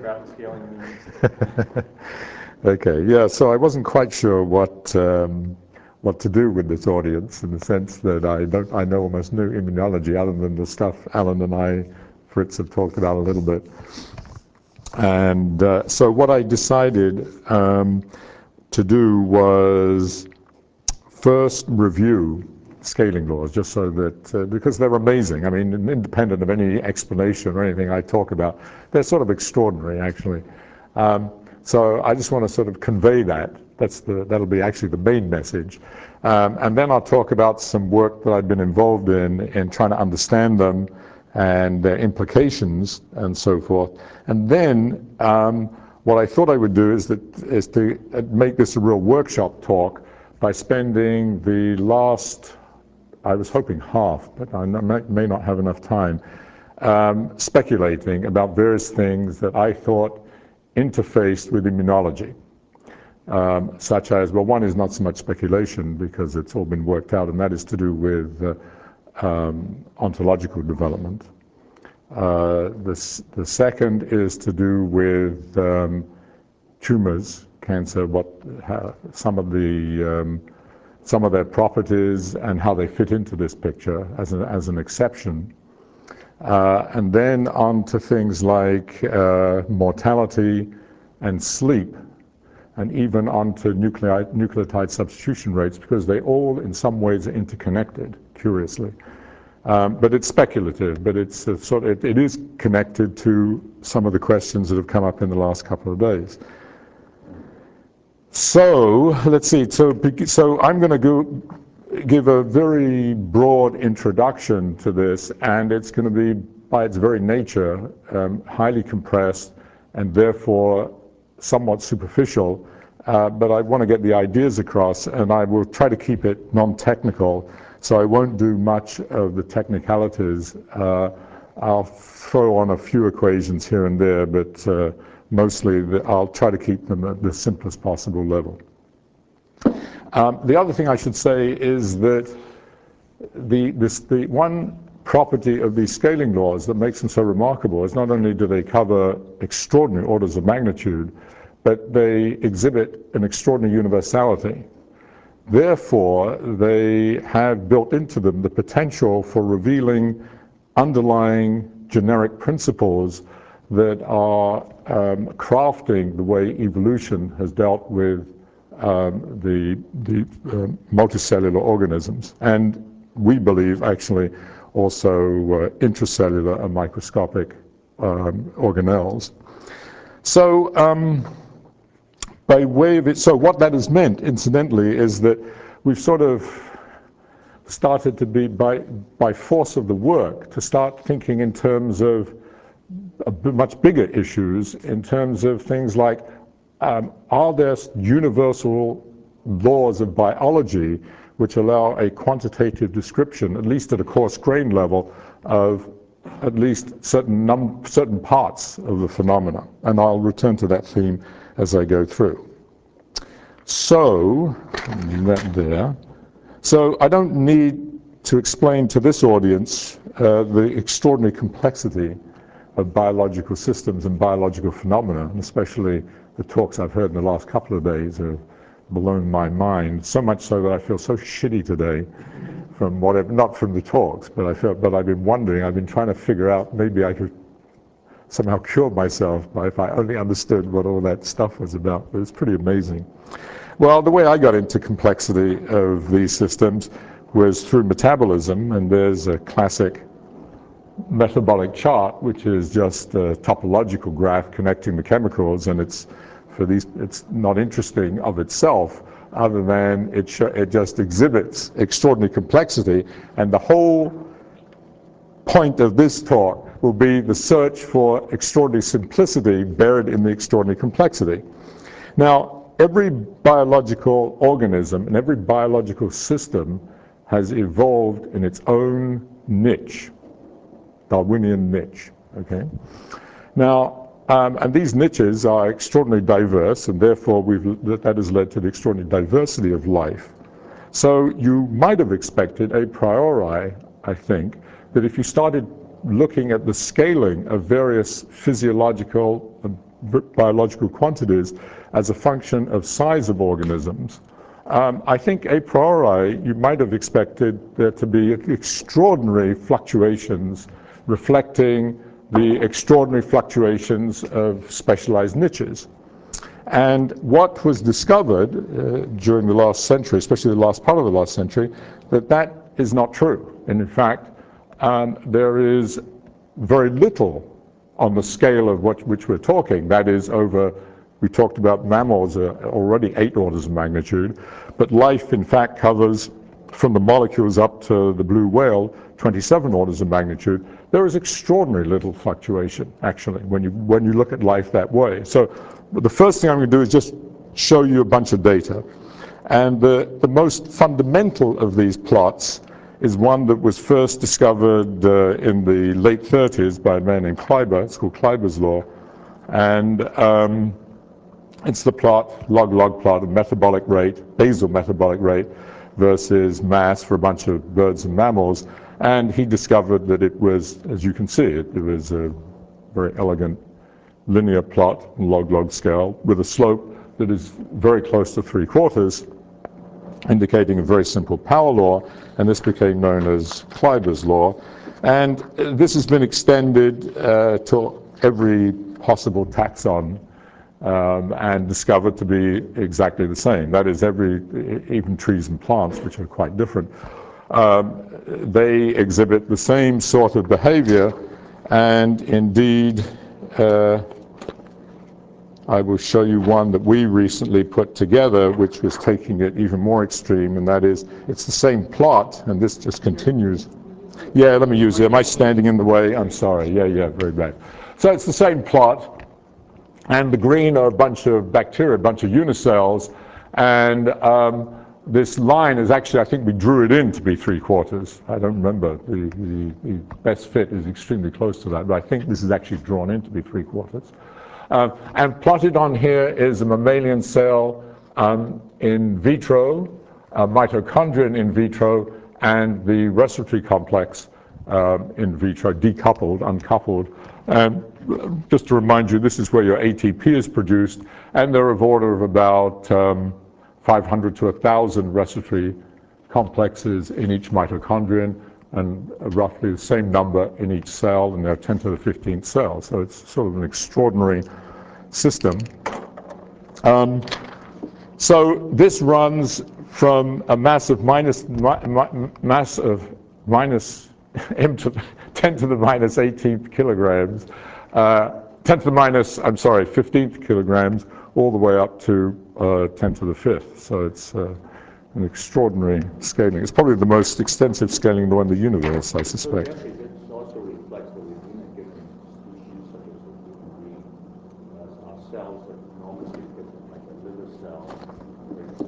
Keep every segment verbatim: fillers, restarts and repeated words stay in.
about the scaling means. Okay, yeah, so I wasn't quite sure what um, what to do with this audience, in the sense that I don't I know almost no immunology other than the stuff Alan and I, Fritz, have talked about a little bit. And uh, so what I decided um, to do was first review scaling laws, just so that, uh, because they're amazing. I mean, independent of any explanation or anything I talk about, they're sort of extraordinary, actually. Um, so I just want to sort of convey that. That's the, that'll be actually the main message. Um, and then I'll talk about some work that I've been involved in, in trying to understand them and their implications and so forth. And then um, what I thought I would do is, that, is to make this a real workshop talk by spending the last, I was hoping half, but I may not have enough time, um, speculating about various things that I thought interfaced with immunology. Um, such as, well, one is not so much speculation because it's all been worked out, and that is to do with uh, um, ontological development. Uh, the, the second is to do with um, tumors, cancer, what, how, some of the um, some of their properties and how they fit into this picture as an, as an exception. Uh, and then on to things like uh, mortality and sleep, and even onto nucleotide, nucleotide substitution rates, because they all in some ways are interconnected, curiously. Um, but it's speculative, but it's a sort of, it, it is connected to some of the questions that have come up in the last couple of days. So let's see. So, so I'm going to go give a very broad introduction to this, and it's going to be, by its very nature, um, highly compressed and therefore somewhat superficial. Uh, but I want to get the ideas across, and I will try to keep it non-technical. So I won't do much of the technicalities. Uh, I'll throw on a few equations here and there, but uh, mostly the, I'll try to keep them at the simplest possible level. Um, the other thing I should say is that the, this, the one property of these scaling laws that makes them so remarkable is not only do they cover extraordinary orders of magnitude, but they exhibit an extraordinary universality. Therefore, they have built into them the potential for revealing underlying generic principles that are um, crafting the way evolution has dealt with um, the, the uh, multicellular organisms. And we believe, actually, also uh, intracellular and microscopic um, organelles. So, um, by way of it, so what that has meant, incidentally, is that we've sort of started to be, by, by force of the work, to start thinking in terms of much bigger issues, in terms of things like, um, are there universal laws of biology which allow a quantitative description, at least at a coarse grain level, of at least certain, num certain parts of the phenomena? And I'll return to that theme as I go through. So, that there. So I don't need to explain to this audience uh, the extraordinary complexity of biological systems and biological phenomena, and especially the talks I've heard in the last couple of days have blown my mind, so much so that I feel so shitty today from whatever, not from the talks, but I felt, but I've been wondering, I've been trying to figure out, maybe I could somehow cure myself by if I only understood what all that stuff was about. But it's pretty amazing. Well, the way I got into complexity of these systems was through metabolism, and there's a classic metabolic chart, which is just a topological graph connecting the chemicals, and it's for these, it's not interesting of itself, other than it, sh it just exhibits extraordinary complexity, and the whole point of this talk will be the search for extraordinary simplicity buried in the extraordinary complexity. Now, every biological organism and every biological system has evolved in its own niche, Darwinian niche, okay? Now, um, and these niches are extraordinarily diverse, and therefore we've, that has led to the extraordinary diversity of life. So you might have expected a priori, I think, that if you started looking at the scaling of various physiological and biological quantities as a function of size of organisms, um, I think a priori you might have expected there to be extraordinary fluctuations reflecting the extraordinary fluctuations of specialized niches. And what was discovered uh, during the last century, especially the last part of the last century, that that is not true. And in fact, um, there is very little on the scale of what, which we're talking. That is over, we talked about mammals are already eight orders of magnitude, but life in fact covers from the molecules up to the blue whale, twenty-seven orders of magnitude. There is extraordinary little fluctuation, actually, when you, when you look at life that way. So the first thing I'm going to do is just show you a bunch of data. And the, the most fundamental of these plots is one that was first discovered uh, in the late thirties by a man named Kleiber. It's called Kleiber's law. And um, it's the plot, log-log plot of metabolic rate, basal metabolic rate, versus mass for a bunch of birds and mammals. And he discovered that it was, as you can see, it, it was a very elegant linear plot, log-log scale, with a slope that is very close to three quarters, indicating a very simple power law, and this became known as Kleiber's law. And this has been extended uh, to every possible taxon um, and discovered to be exactly the same. That is, every, even trees and plants, which are quite different, um, they exhibit the same sort of behavior, and indeed, uh, I will show you one that we recently put together, which was taking it even more extreme, and that is, it's the same plot, and this just continues. Yeah, let me use it. Am I standing in the way? I'm sorry. Yeah, yeah, very bad. So it's the same plot, and the green are a bunch of bacteria, a bunch of unicells, and um, this line is actually, I think we drew it in to be three quarters. I don't remember. The, the, the best fit is extremely close to that, but I think this is actually drawn in to be three quarters. Uh, and plotted on here is a mammalian cell um, in vitro, a mitochondrion in vitro, and the respiratory complex um, in vitro, decoupled, uncoupled. And just to remind you, this is where your A T P is produced, and they're of order of about um, five hundred to one thousand respiratory complexes in each mitochondrion, and roughly the same number in each cell, and there are ten to the fifteenth cells. So it's sort of an extraordinary system. Um, so this runs from a mass of minus, mi mi mass of minus m to ten to the minus eighteenth kilograms, uh, ten to the minus, I'm sorry, fifteenth kilograms, all the way up to uh, ten to the fifth. So it's uh, an extraordinary scaling. It's probably the most extensive scaling in the universe, I suspect. So it also reflects that within a given species, such as a green, uh, are cells that normally fit like a liver cell, brain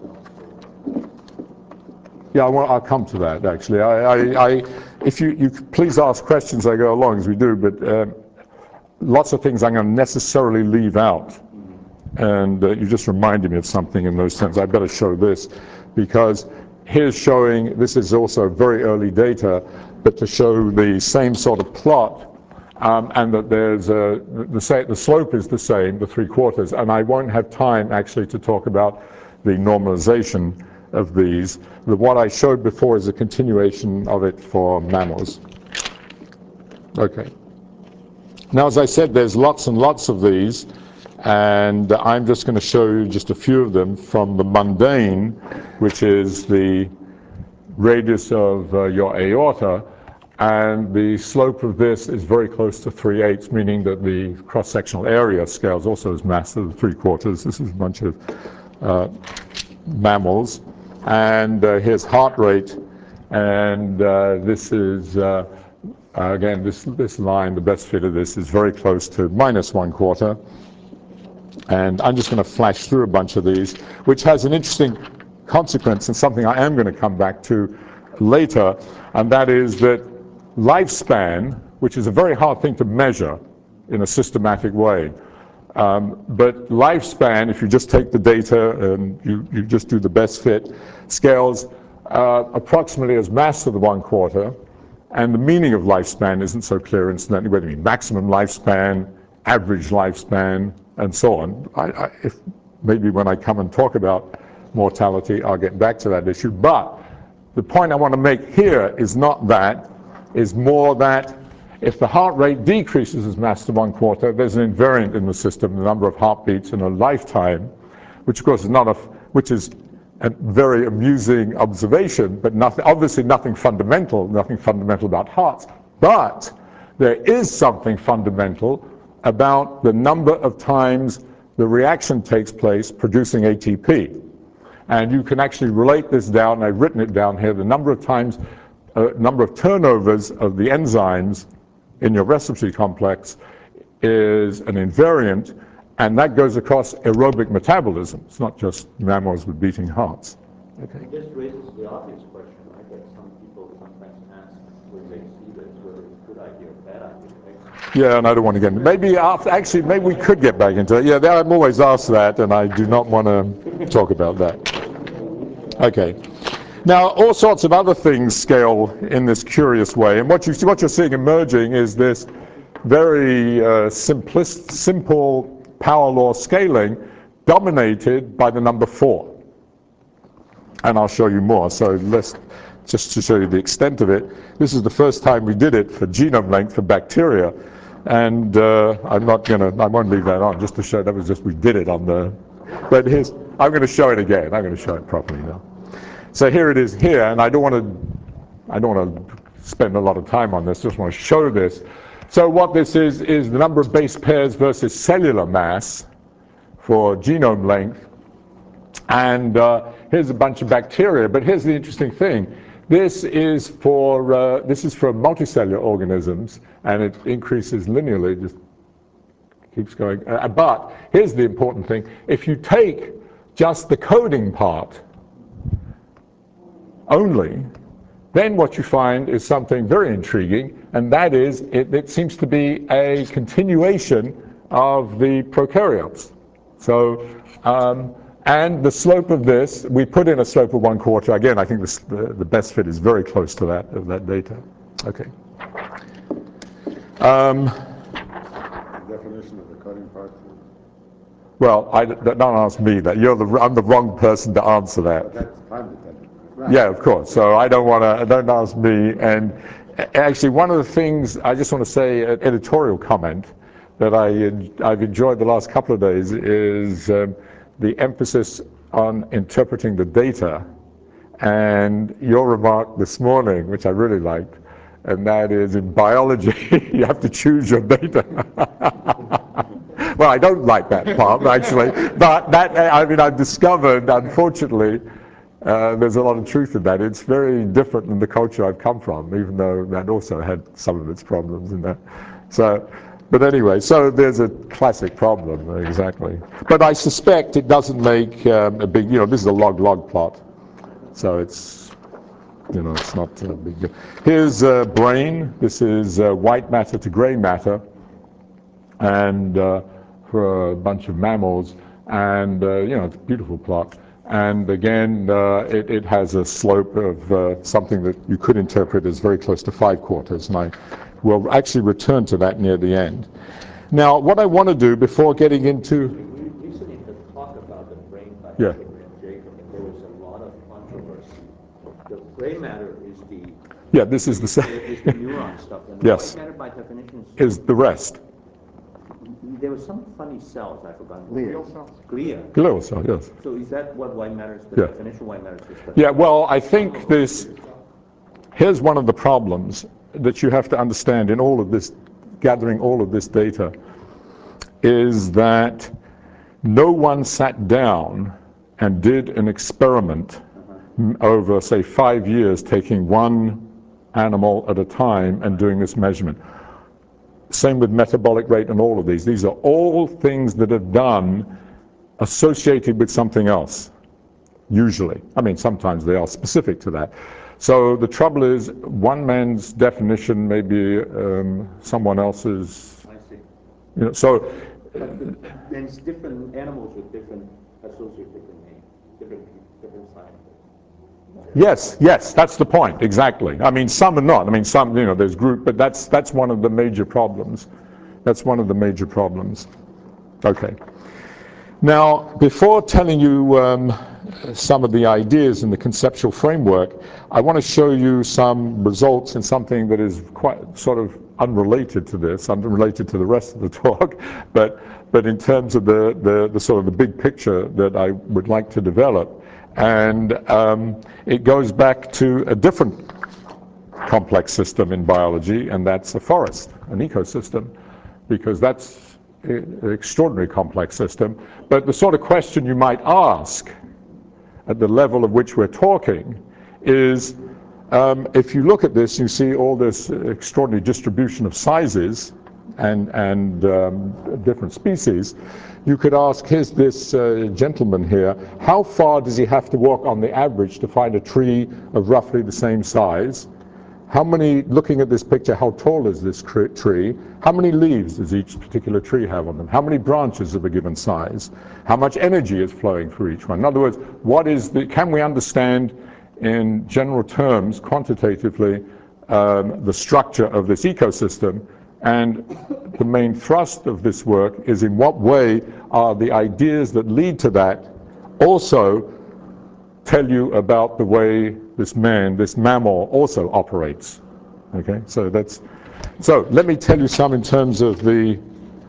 cell. Yeah, well, I'll come to that, actually. I, I, I, if you, you please ask questions as I go along, as we do, but um, lots of things I'm going to necessarily leave out. And uh, you just reminded me of something in those terms. I better show this, because here's showing, this is also very early data, but to show the same sort of plot, um, and that there's a, the, say, the slope is the same, the three quarters, and I won't have time actually to talk about the normalization of these. The, what I showed before is a continuation of it for mammals. Okay. Now, as I said, there's lots and lots of these, and I'm just going to show you just a few of them from the mundane, which is the radius of uh, your aorta, and the slope of this is very close to three eighths, meaning that the cross-sectional area scales also as massive, three quarters. This is a bunch of uh, mammals, and uh, here's heart rate, and uh, this is uh, again this this line, the best fit of this is very close to minus one quarter. And I'm just going to flash through a bunch of these, which has an interesting consequence and something I am going to come back to later, and that is that lifespan, which is a very hard thing to measure in a systematic way, um, but lifespan, if you just take the data and you, you just do the best fit, scales uh, approximately as mass to the one quarter, and the meaning of lifespan isn't so clear incidentally, whether you mean maximum lifespan, average lifespan, and so on. I, I, if maybe when I come and talk about mortality, I'll get back to that issue. But the point I want to make here is not that, is more that if the heart rate decreases as mass to one quarter, there's an invariant in the system, the number of heartbeats in a lifetime, which of course is not a, which is a very amusing observation, but nothing, obviously nothing fundamental, nothing fundamental about hearts. But there is something fundamental about the number of times the reaction takes place producing A T P. And you can actually relate this down, I've written it down here, the number of times, uh, number of turnovers of the enzymes in your respiratory complex is an invariant, and that goes across aerobic metabolism. It's not just mammals with beating hearts. Okay. This raises the obvious question, right, that some people sometimes ask when they see this, whether it's a good idea or bad idea, right? Yeah, and I don't want to get into maybe after, actually, maybe we could get back into it. Yeah, I'm always asked that, and I do not want to talk about that. Okay. Now, all sorts of other things scale in this curious way, and what, you, what you're seeing emerging is this very uh, simplist, simple power law scaling dominated by the number four. And I'll show you more. So let's, just to show you the extent of it, this is the first time we did it for genome length for bacteria. And uh, I'm not going to, I won't leave that on, just to show that was just, we did it on the, but here's, I'm going to show it again. I'm going to show it properly now. So here it is here, and I don't want to, I don't want to spend a lot of time on this, just want to show this. So what this is, is the number of base pairs versus cellular mass for genome length. And uh, here's a bunch of bacteria, but here's the interesting thing. This is for, uh, this is for multicellular organisms, and it increases linearly, just keeps going. Uh, but here's the important thing. If you take just the coding part only, then what you find is something very intriguing, and that is it, it seems to be a continuation of the prokaryotes. So, um, and the slope of this, we put in a slope of one quarter. Again, I think this, the, the best fit is very close to that, of that data. Okay. Um, the definition of the coding part. Well, I, don't ask me that. You're the, I'm the wrong person to answer that. But that's time dependent. Right. Yeah, of course. So I don't want to, don't ask me. And actually, one of the things, I just want to say an editorial comment that I, I've enjoyed the last couple of days is um, the emphasis on interpreting the data. And your remark this morning, which I really liked, and that is in biology, you have to choose your data. Well, I don't like that part, actually. But that, I mean, I've discovered, unfortunately, Uh, there's a lot of truth in that. It's very different than the culture I've come from, even though that also had some of its problems in that. So, but anyway, so there's a classic problem, exactly. But I suspect it doesn't make um, a big, you know, this is a log-log plot. So it's, you know, it's not a big deal. Here's uh, brain. This is uh, white matter to gray matter, and uh, for a bunch of mammals. And, uh, you know, it's a beautiful plot. And again, uh, it, it has a slope of uh, something that you could interpret as very close to five quarters. And I will actually return to that near the end. Now, what I want to do before getting into... We recently had talk about the brain by Yeah. Jacob, and there was a lot of controversy. The gray matter is the... Yeah, this is the same. Is the neuron stuff. And Yes. the white matter by definition is... Is the rest. There were some funny cells, I forgot. Glial cells? Glia. Glial cell, yes. So is that what white matter is? The Yeah. definition of white matter is the... Yeah, well, I think this... Here's one of the problems that you have to understand in all of this, gathering all of this data, is that no one sat down and did an experiment over, say, five years, taking one animal at a time and doing this measurement. Same with metabolic rate and all of these. These are all things that are done associated with something else, usually. I mean, sometimes they are specific to that. So the trouble is, one man's definition may be um, someone else's. I see. You know, so. But the, then it's different animals with different associated different names, different different scientists. Yes, yes, that's the point, exactly. I mean, some are not. I mean, some, you know, there's group, but that's that's one of the major problems. That's one of the major problems. Okay. Now, before telling you um, some of the ideas in the conceptual framework, I want to show you some results in something that is quite sort of unrelated to this, unrelated to the rest of the talk, but but in terms of the, the, the sort of the big picture that I would like to develop. And um, it goes back to a different complex system in biology, and that's a forest, an ecosystem, because that's an extraordinary complex system. But the sort of question you might ask at the level of which we're talking is, um, if you look at this, you see all this extraordinary distribution of sizes and, and um, different species. You could ask, here's this uh, gentleman here, how far does he have to walk on the average to find a tree of roughly the same size? How many, looking at this picture, how tall is this tree? How many leaves does each particular tree have on them? How many branches of a given size? How much energy is flowing through each one? In other words, what is the, can we understand in general terms, quantitatively, um, the structure of this ecosystem? And the main thrust of this work is in what way are the ideas that lead to that also tell you about the way this man, this mammal, also operates. Okay, so that's, so let me tell you some in terms of the,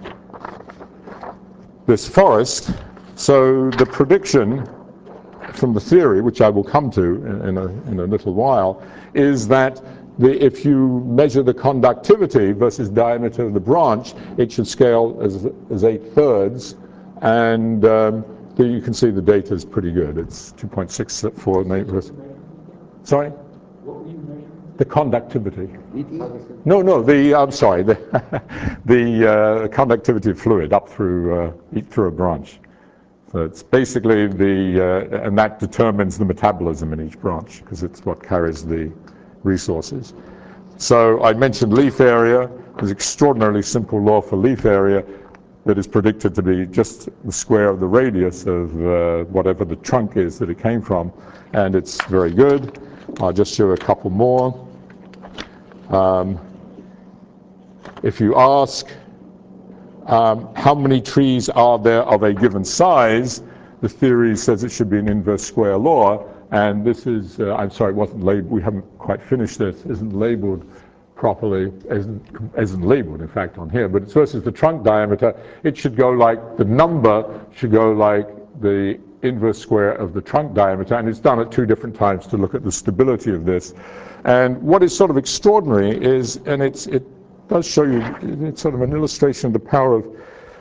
this forest. So the prediction from the theory, which I will come to in, in, a, in a little while, is that the, if you measure the conductivity versus diameter of the branch, it should scale as, as eight thirds, and um, you can see the data is pretty good. It's two point six four meters. Sorry? What were you measuring? The conductivity. No, no, the, I'm sorry, the, the uh, conductivity of fluid up through, uh, through a branch. So it's basically the, uh, and that determines the metabolism in each branch, because it's what carries the resources. So I mentioned leaf area. There's an extraordinarily simple law for leaf area that is predicted to be just the square of the radius of uh, whatever the trunk is that it came from, and it's very good. I'll just show a couple more. Um, if you ask um, how many trees are there of a given size, the theory says it should be an inverse square law, and this is, uh, I'm sorry, it wasn't labeled, we haven't quite finished this, isn't labeled properly, isn't, isn't labeled in fact on here, but it's versus the trunk diameter. It should go like, the number should go like the inverse square of the trunk diameter, and it's done at two different times to look at the stability of this. And what is sort of extraordinary is, and it's, it does show you, it's sort of an illustration of the power of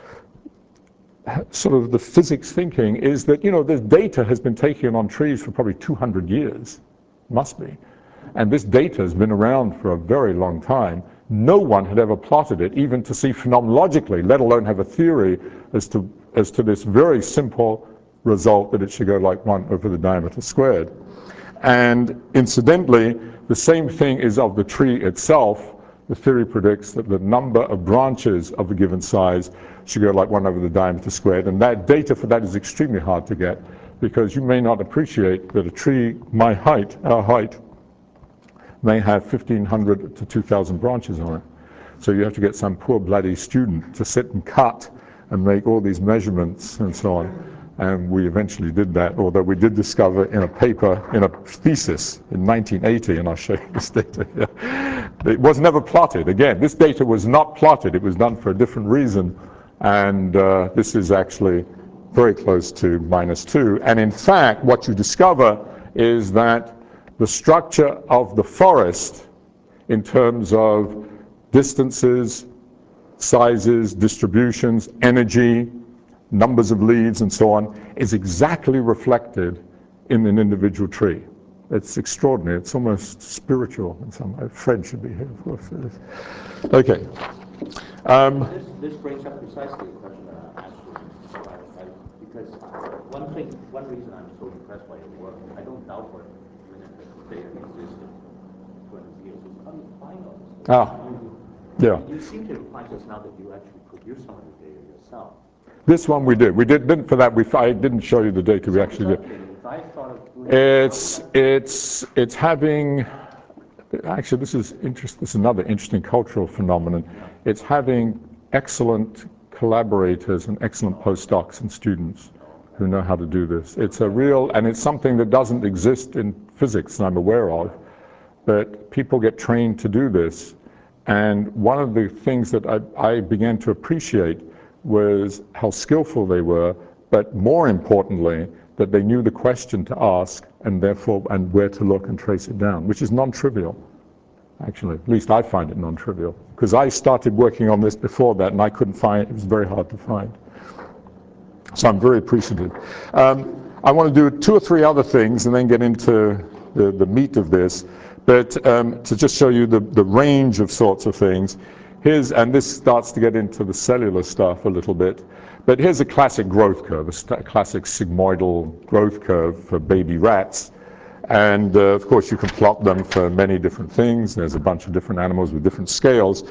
sort of the physics thinking, is that, you know, this data has been taken on trees for probably two hundred years, must be. And this data has been around for a very long time. No one had ever plotted it, even to see phenomenologically, let alone have a theory as to, as to this very simple result that it should go like one over the diameter squared. And incidentally, the same thing is of the tree itself. The theory predicts that the number of branches of a given size should go like one over the diameter squared. And that data for that is extremely hard to get, because you may not appreciate that a tree my height, our height, may have fifteen hundred to two thousand branches on it. So you have to get some poor bloody student to sit and cut and make all these measurements and so on. And we eventually did that, although we did discover in a paper, in a thesis in nineteen eighty, and I'll show you this data here. It was never plotted. Again, this data was not plotted. It was done for a different reason. And uh, this is actually very close to minus two. And in fact, what you discover is that the structure of the forest in terms of distances, sizes, distributions, energy, numbers of leaves, and so on, is exactly reflected in an individual tree. It's extraordinary. It's almost spiritual in some way. Fred should be here, of course. Okay. Um, this, this brings up precisely the question that I asked you, I, I, because one thing, one reason I'm so impressed by your work, I don't doubt for a minute that the data existed twenty years. It's how do you find all this? Ah, yeah. You seem to imply just now that you actually produce some of the data yourself. This one we did. We did, didn't for that. We I didn't show you the data we actually did. If I thought of doing It's it's it's having. Actually, this is interest. This is another interesting cultural phenomenon. It's having excellent collaborators and excellent postdocs and students who know how to do this. It's a real, and it's something that doesn't exist in physics, I'm aware of, but people get trained to do this. And one of the things that I, I began to appreciate was how skillful they were, but more importantly, that they knew the question to ask and therefore, and where to look and trace it down, which is non-trivial, actually. At least I find it non-trivial, because I started working on this before that and I couldn't find it. It was very hard to find. So I'm very appreciative. Um, I want to do two or three other things and then get into the, the meat of this. But um, to just show you the, the range of sorts of things, here's, and this starts to get into the cellular stuff a little bit, but here's a classic growth curve, a st classic sigmoidal growth curve for baby rats. And uh, of course you can plot them for many different things. There's a bunch of different animals with different scales.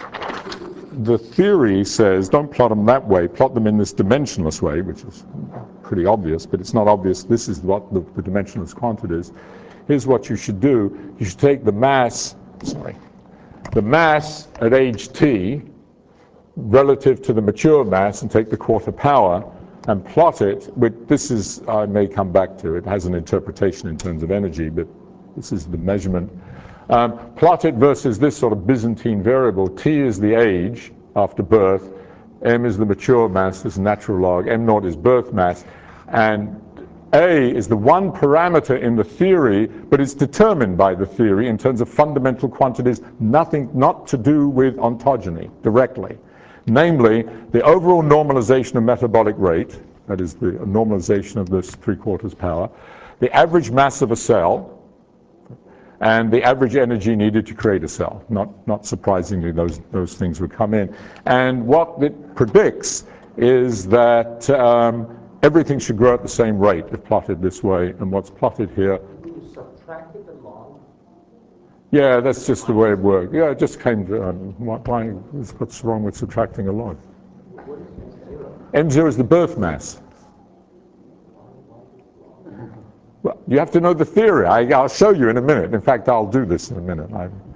The theory says don't plot them that way, plot them in this dimensionless way, which is pretty obvious, but it's not obvious. This is what the, the dimensionless quantity is. Here's what you should do. You should take the mass, sorry, the mass at age t relative to the mature mass and take the quarter power and plot it with, this is, I may come back to, it has an interpretation in terms of energy, but this is the measurement. Um, plot it versus this sort of Byzantine variable. T is the age after birth, m is the mature mass, this natural log, m naught is birth mass, and A is the one parameter in the theory, but it's determined by the theory in terms of fundamental quantities, nothing, not to do with ontogeny directly. Namely, the overall normalization of metabolic rate, that is the normalization of this three-quarters power, the average mass of a cell, and the average energy needed to create a cell. Not, not surprisingly, those, those things would come in. And what it predicts is that um, everything should grow at the same rate if plotted this way, and what's plotted here. You subtracted the log? Yeah, that's just the way it worked. Yeah, it just came to, um, why, what's wrong with subtracting a log? What is M zero? M zero is the birth mass. Well, you have to know the theory. I, I'll show you in a minute. In fact, I'll do this in a minute.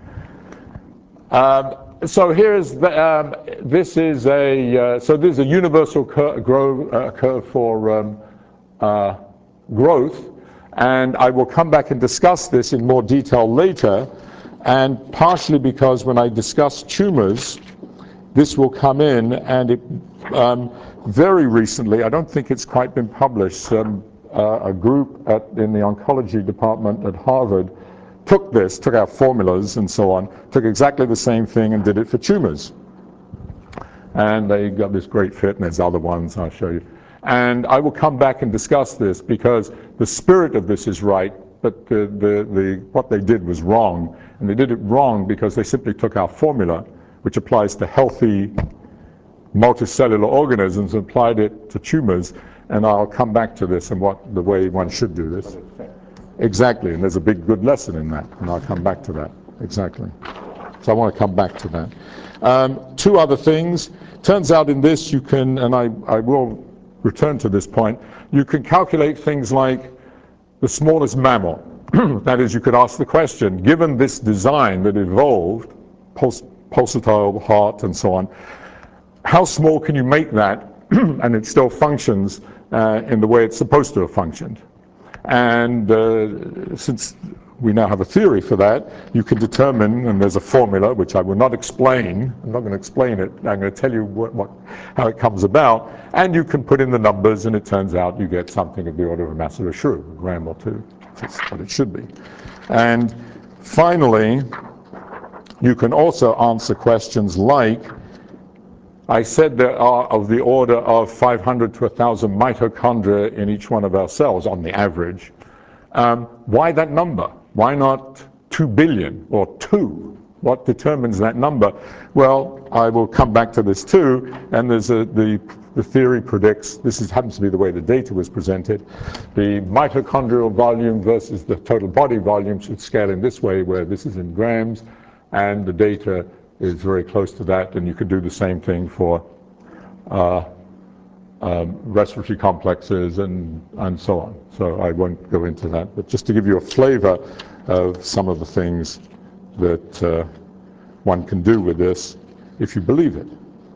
Um, so here's the, um, this is a, uh, so this is a universal cur grow, uh, curve for um, uh, growth. And I will come back and discuss this in more detail later. And partially because when I discuss tumors, this will come in, and it, um, very recently, I don't think it's quite been published, um, uh, a group at, in the oncology department at Harvard took this, took our formulas and so on, took exactly the same thing and did it for tumors. And they got this great fit, and there's other ones I'll show you. And I will come back and discuss this because the spirit of this is right, but the, the, the, what they did was wrong. And they did it wrong because they simply took our formula, which applies to healthy multicellular organisms, and applied it to tumors. And I'll come back to this and what the way one should do this. Exactly, and there's a big good lesson in that, and I'll come back to that. Exactly. So I want to come back to that. Um, two other things. Turns out in this you can, and I, I will return to this point, you can calculate things like the smallest mammal. That is, you could ask the question, given this design that evolved, puls pulsatile heart and so on, how small can you make that and it still functions uh, in the way it's supposed to have functioned? And uh, since we now have a theory for that, you can determine, and there's a formula which I will not explain, I'm not going to explain it, I'm going to tell you what, what, how it comes about, and you can put in the numbers, and it turns out you get something of the order of a mass of a shrew, a gram or two. That's what it should be. And finally, you can also answer questions like, I said there are of the order of five hundred to one thousand mitochondria in each one of our cells on the average. Um, why that number? Why not two billion or two? What determines that number? Well, I will come back to this too, and there's a, the, the theory predicts, this is, happens to be the way the data was presented, the mitochondrial volume versus the total body volume should scale in this way, where this is in grams, and the data is very close to that, and you could do the same thing for uh, um, respiratory complexes and, and so on. So I won't go into that, but just to give you a flavor of some of the things that uh, one can do with this if you believe it.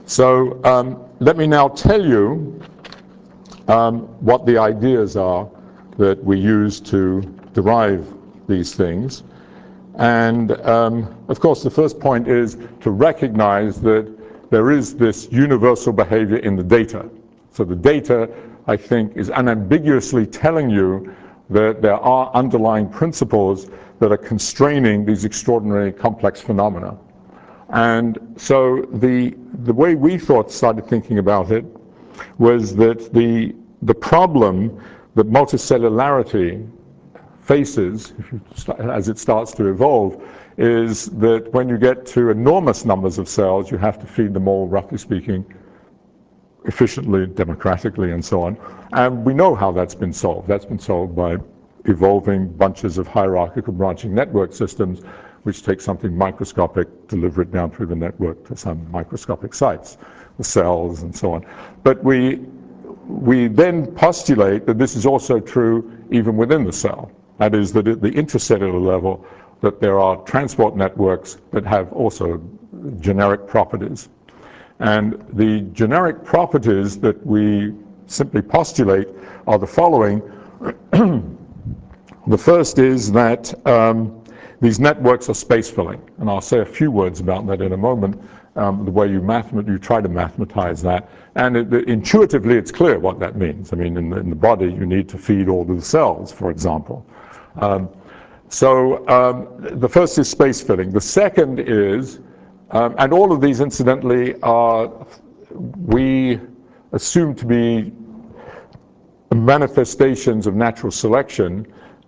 So um, let me now tell you um, what the ideas are that we use to derive these things. And um, of course, the first point is to recognize that there is this universal behavior in the data. So the data, I think, is unambiguously telling you that there are underlying principles that are constraining these extraordinary complex phenomena. And so the, the way we thought, started thinking about it, was that the, the problem that multicellularity faces as it starts to evolve is that when you get to enormous numbers of cells, you have to feed them all, roughly speaking, efficiently, democratically, and so on. And we know how that's been solved. That's been solved by evolving bunches of hierarchical branching network systems, which take something microscopic, deliver it down through the network to some microscopic sites, the cells and so on. But we, we then postulate that this is also true even within the cell. That is, that at the intracellular level, that there are transport networks that have also generic properties. And the generic properties that we simply postulate are the following. The first is that um, these networks are space-filling, and I'll say a few words about that in a moment, um, the way you, you try to mathematize that. And it, it, intuitively, it's clear what that means. I mean, in the, in the body, you need to feed all the cells, for example. Um, so um, the first is space-filling. The second is, um, and all of these, incidentally, are, we assume to be manifestations of natural selection.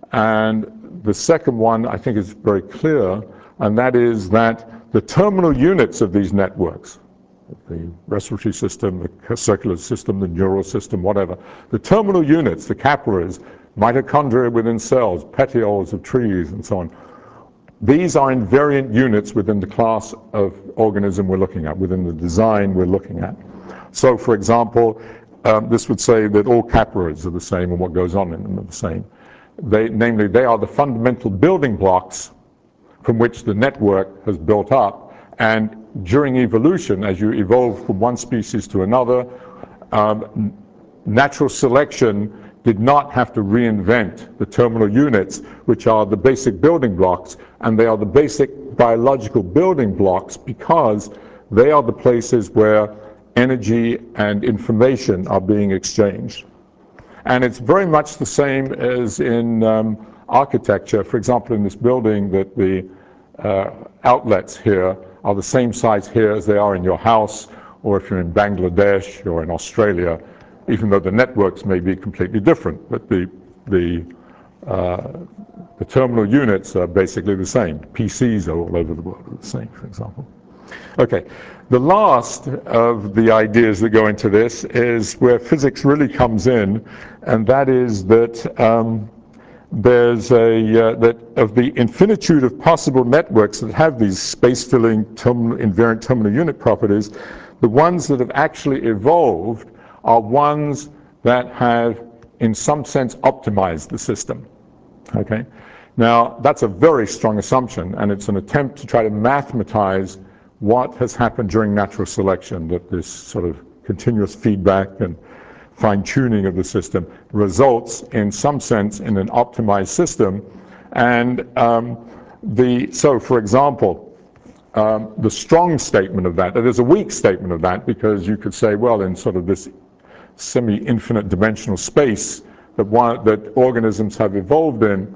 And the second one, I think, is very clear, and that is that the terminal units of these networks, the respiratory system, the circular system, the neural system, whatever, the terminal units, the capillaries, mitochondria within cells, petioles of trees, and so on, these are invariant units within the class of organism we're looking at, within the design we're looking at. So, for example, um, this would say that all capillaries are the same and what goes on in them are the same. They, namely, they are the fundamental building blocks from which the network has built up. And during evolution, as you evolve from one species to another, um, natural selection did not have to reinvent the terminal units, which are the basic building blocks. And they are the basic biological building blocks because they are the places where energy and information are being exchanged. And it's very much the same as in um, architecture. For example, in this building, that the uh, outlets here are the same size here as they are in your house, or if you're in Bangladesh or in Australia, even though the networks may be completely different. But the, the, uh, the terminal units are basically the same. P Cs are all over the world are the same, for example. Okay, the last of the ideas that go into this is where physics really comes in, and that is that um, there's a, uh, that of the infinitude of possible networks that have these space-filling terminal, invariant terminal unit properties, the ones that have actually evolved are ones that have, in some sense, optimized the system. Okay? Now, that's a very strong assumption, and it's an attempt to try to mathematize what has happened during natural selection, that this sort of continuous feedback and fine-tuning of the system results, in some sense, in an optimized system. And um, the, so, for example, um, the strong statement of that, there's a weak statement of that, because you could say, well, in sort of this semi-infinite dimensional space that, one, that organisms have evolved in,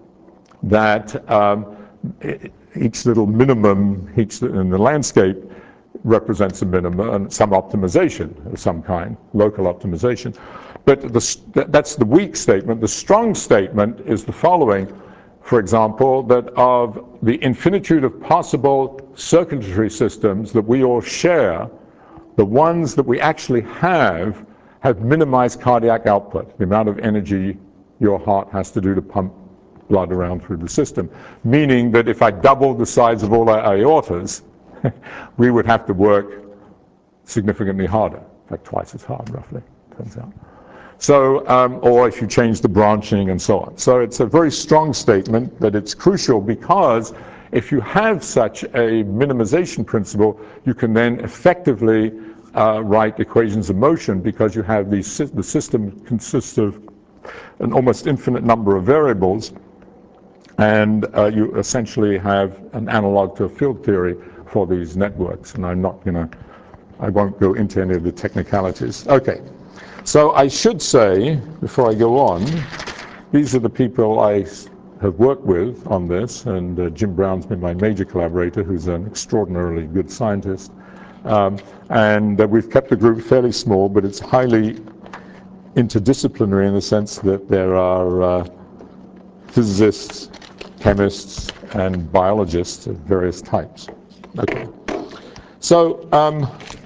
that um, each little minimum each in the landscape represents a minimum and some optimization of some kind, local optimization. But the, that's the weak statement. The strong statement is the following, for example, that of the infinitude of possible circulatory systems that we all share, the ones that we actually have have minimized cardiac output, the amount of energy your heart has to do to pump blood around through the system. Meaning that if I doubled the size of all our aortas, we would have to work significantly harder, like twice as hard, roughly, turns out. So, um, or if you change the branching and so on. So it's a very strong statement, but it's crucial because If you have such a minimization principle, you can then effectively uh, write equations of motion, because you have these, the system consists of an almost infinite number of variables, and uh, you essentially have an analog to a field theory for these networks. And I'm not going to, I won't go into any of the technicalities. Okay, so I should say, before I go on, these are the people I have worked with on this, and uh, Jim Brown's been my major collaborator, who's an extraordinarily good scientist. Um, and uh, we've kept the group fairly small, but it's highly interdisciplinary in the sense that there are uh, physicists, chemists, and biologists of various types. Okay. So um,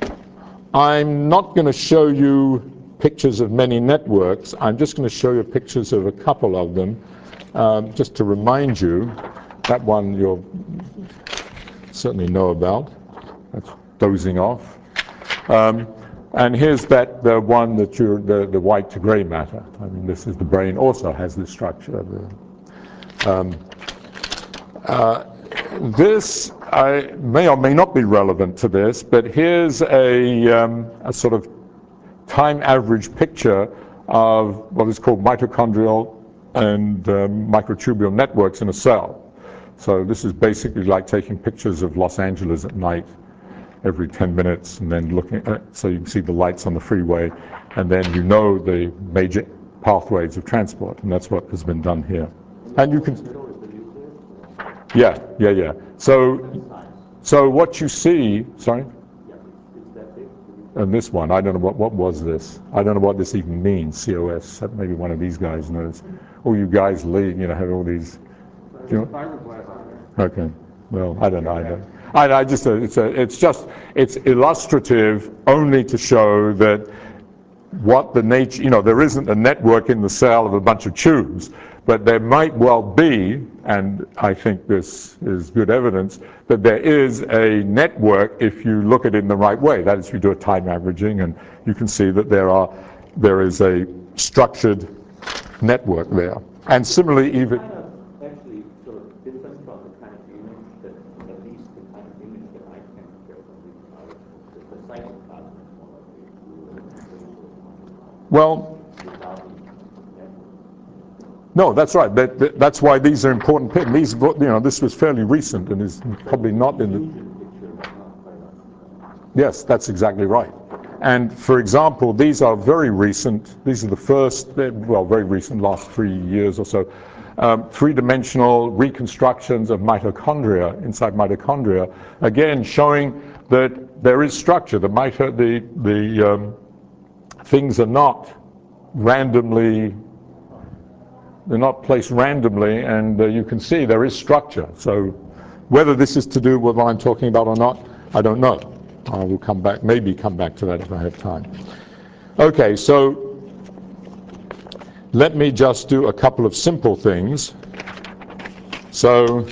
I'm not going to show you pictures of many networks. I'm just going to show you pictures of a couple of them, um, just to remind you. That one you'll certainly know about. That's dozing off. Um, and here's that the one that you're the, the white to gray matter. I mean, this is the brain also has this structure. The, um, uh, this I, may or may not be relevant to this, but here's a, um, a sort of time average picture of what is called mitochondrial and um, microtubule networks in a cell. So this is basically like taking pictures of Los Angeles at night every ten minutes, and then looking at, so you can see the lights on the freeway, and then you know the major pathways of transport, and that's what has been done here. And you can, yeah, yeah, yeah. So, so what you see, sorry? And this one, I don't know what, what was this? I don't know what this even means, C O S. Maybe one of these guys knows. All you guys leave, you know, have all these. You know? Okay. Well, I don't know. I don't. I, I just. Uh, it's a. It's just. It's illustrative only to show that what the nature. You know, there isn't a network in the cell of a bunch of tubes, but there might well be, and I think this is good evidence, that there is a network if you look at it in the right way. That is, if you do a time averaging, and you can see that there are, there is a structured network there. And similarly, even kind of actually sort of different from the kind of image that, at least the kind of image that I can get from these articles, that the cytoplasm is more like a well. No, that's right. That, that, that's why these are important. These, you know, this was fairly recent and is probably not in the. Yes, that's exactly right. And for example, these are very recent. These are the first, well, very recent, last three years or so, um, three-dimensional reconstructions of mitochondria inside mitochondria. Again, showing that there is structure. The mito, the the um, things are not randomly. They're not placed randomly, and uh, you can see there is structure. So whether this is to do with what I'm talking about or not, I don't know. I will come back, maybe come back to that if I have time. Okay, so let me just do a couple of simple things. So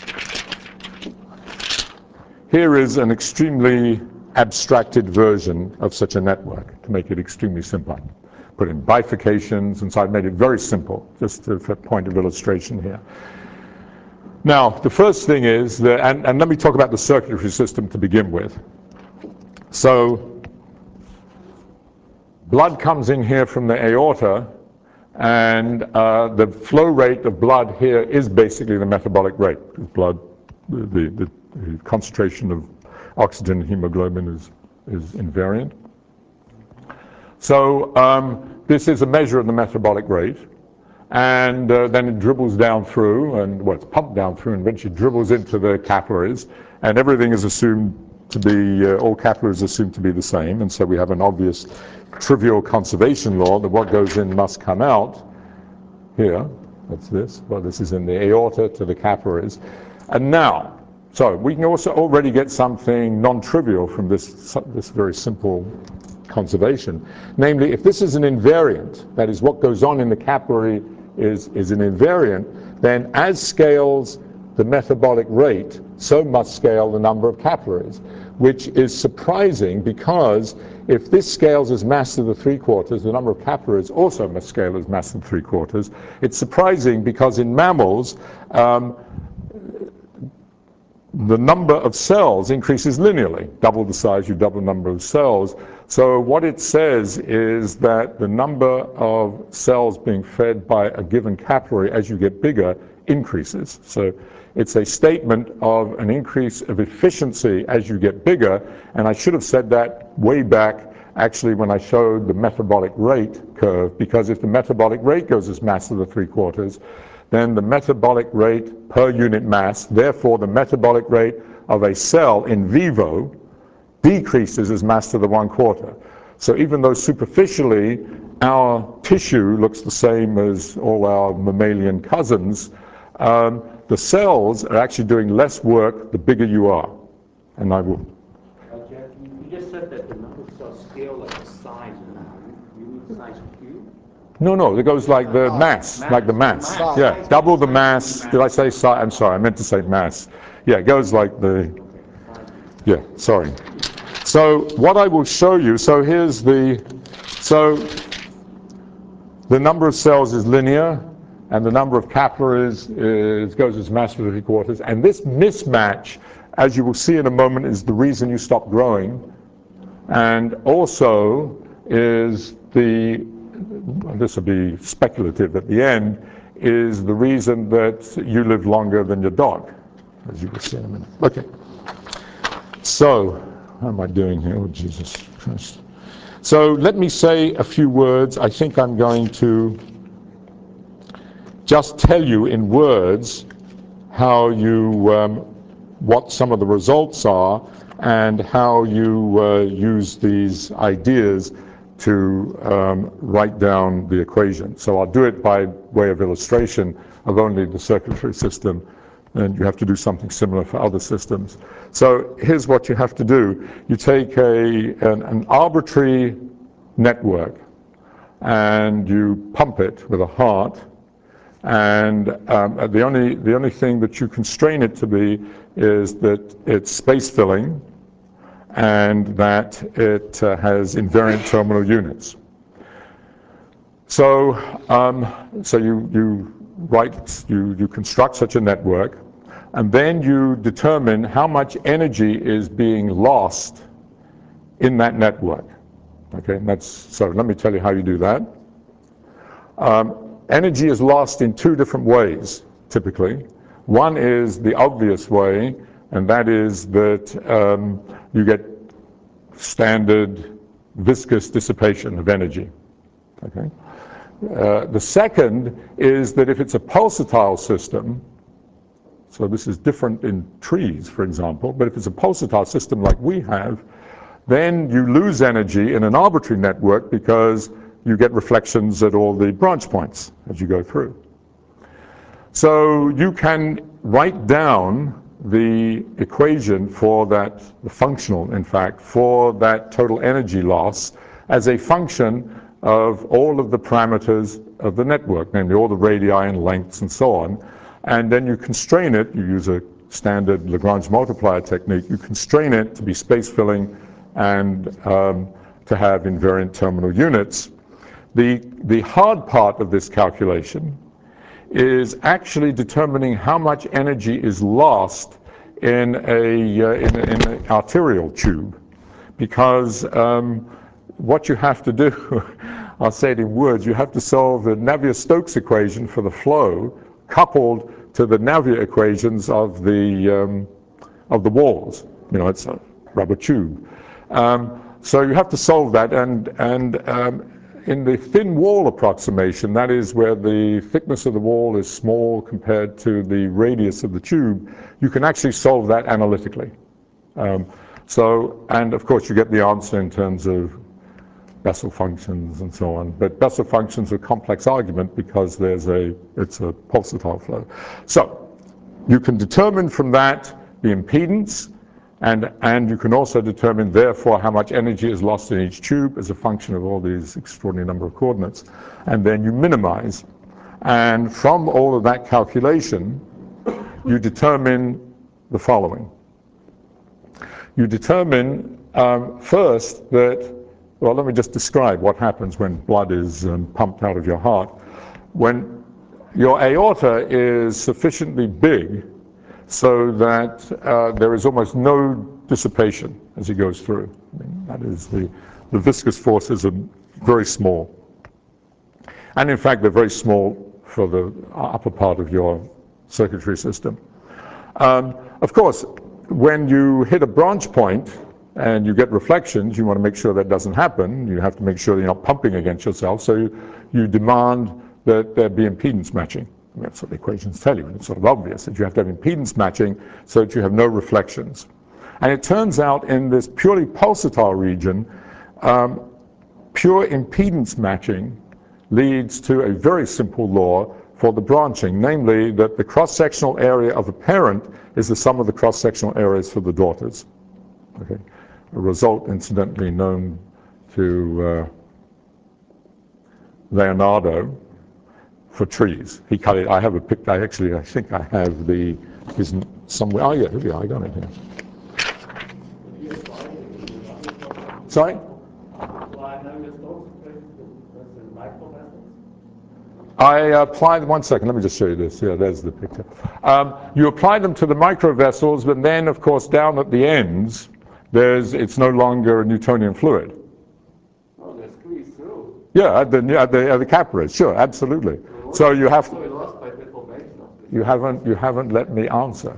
here is an extremely abstracted version of such a network, to make it extremely simple. Put in bifurcations, and so I've made it very simple, just for a point of illustration here. Now, the first thing is, that, and, and let me talk about the circulatory system to begin with. So, blood comes in here from the aorta, and uh, the flow rate of blood here is basically the metabolic rate, because blood, the, the, the concentration of oxygen and hemoglobin is, is invariant. So um, this is a measure of the metabolic rate, and uh, then it dribbles down through, and well, it's pumped down through, and eventually dribbles into the capillaries, and everything is assumed to be, uh, all capillaries assumed to be the same, and so we have an obvious trivial conservation law that what goes in must come out. Here, that's this, well, this is in the aorta to the capillaries. And now, so we can also already get something non-trivial from this, this very simple conservation. Namely, if this is an invariant, that is what goes on in the capillary is, is an invariant, then as scales the metabolic rate, so must scale the number of capillaries, which is surprising because if this scales as mass to the three quarters, the number of capillaries also must scale as mass to the three quarters. It's surprising because in mammals, um, the number of cells increases linearly. Double the size, you double the number of cells. So what it says is that the number of cells being fed by a given capillary as you get bigger increases. So it's a statement of an increase of efficiency as you get bigger. And I should have said that way back, actually, when I showed the metabolic rate curve, because if the metabolic rate goes as mass to the three quarters, then the metabolic rate per unit mass, therefore the metabolic rate of a cell in vivo decreases as mass to the one quarter. So even though superficially our tissue looks the same as all our mammalian cousins, um, the cells are actually doing less work the bigger you are. And I will. Uh, Jeff, you, you just said that the number of cells scale like the size. You mean size cube? No, no, it goes like the mass, mass. like the mass. Mass. Yeah, Size. double the Size. mass. Mass. Did I say size? I'm sorry, I meant to say mass. Yeah, it goes like the, yeah, sorry. So what I will show you, so here's the, so the number of cells is linear, and the number of capillaries is, goes as mass to the three quarters. And this mismatch, as you will see in a moment, is the reason you stop growing. And also is the, this will be speculative at the end, is the reason that you live longer than your dog, as you will see in a minute. Okay. So, how am I doing here? Oh, Jesus Christ. So let me say a few words. I think I'm going to just tell you in words how you, um, what some of the results are and how you uh, use these ideas to um, write down the equation. So I'll do it by way of illustration of only the circulatory system, and you have to do something similar for other systems. So here's what you have to do. You take a, an, an arbitrary network and you pump it with a heart, and um, the only the only thing that you constrain it to be is that it's space filling and that it uh, has invariant terminal units. So um, so you you write you you construct such a network, and then you determine how much energy is being lost in that network. Okay, and that's so. Let me tell you how you do that. Um, Energy is lost in two different ways, typically. One is the obvious way, and that is that um, you get standard viscous dissipation of energy. Okay? Uh, the second is that if it's a pulsatile system, so this is different in trees, for example, but if it's a pulsatile system like we have, then you lose energy in an arbitrary network because you get reflections at all the branch points as you go through. So you can write down the equation for that, the functional, in fact, for that total energy loss as a function of all of the parameters of the network, namely all the radii and lengths and so on. And then you constrain it, you use a standard Lagrange multiplier technique, you constrain it to be space-filling and um, to have invariant terminal units. The, the hard part of this calculation is actually determining how much energy is lost in a, uh, in, a, in an arterial tube. Because um, what you have to do, I'll say it in words, you have to solve the Navier-Stokes equation for the flow coupled to the Navier equations of the, um, of the walls. You know, it's a rubber tube. Um, so you have to solve that, and, and um, in the thin wall approximation, that is where the thickness of the wall is small compared to the radius of the tube, you can actually solve that analytically. Um, so, and of course you get the answer in terms of Bessel functions and so on. But Bessel functions are a complex argument because there's a, it's a pulsatile flow. So you can determine from that the impedance, And, and you can also determine, therefore, how much energy is lost in each tube as a function of all these extraordinary number of coordinates. And then you minimize. And from all of that calculation, you determine the following. You determine um, first that, well, let me just describe what happens when blood is um, pumped out of your heart. When your aorta is sufficiently big so that uh, there is almost no dissipation as he goes through. I mean, that is the, the viscous forces are very small. And in fact, they're very small for the upper part of your circuitry system. Um, of course, when you hit a branch point and you get reflections, you want to make sure that doesn't happen. You have to make sure that you're not pumping against yourself. So you, you demand that there be impedance matching. I mean, that's what the equations tell you. It's sort of obvious that you have to have impedance matching so that you have no reflections. And it turns out in this purely pulsatile region, um, pure impedance matching leads to a very simple law for the branching, namely that the cross-sectional area of a parent is the sum of the cross-sectional areas for the daughters. Okay? A result, incidentally, known to uh, Leonardo for trees. He cut it. I have a picture. I actually, I think I have the, is somewhere. Oh yeah, here we are. I got it here. Sorry? I applied, one second, let me just show you this. Yeah, there's the picture. Um, you apply them to the microvessels, but then, of course, down at the ends, there's, it's no longer a Newtonian fluid. Oh, they're squeezed through. Yeah, at the, at the, at the capillaries, sure, absolutely. So you have to, lost by deformation. you haven't, you haven't let me answer.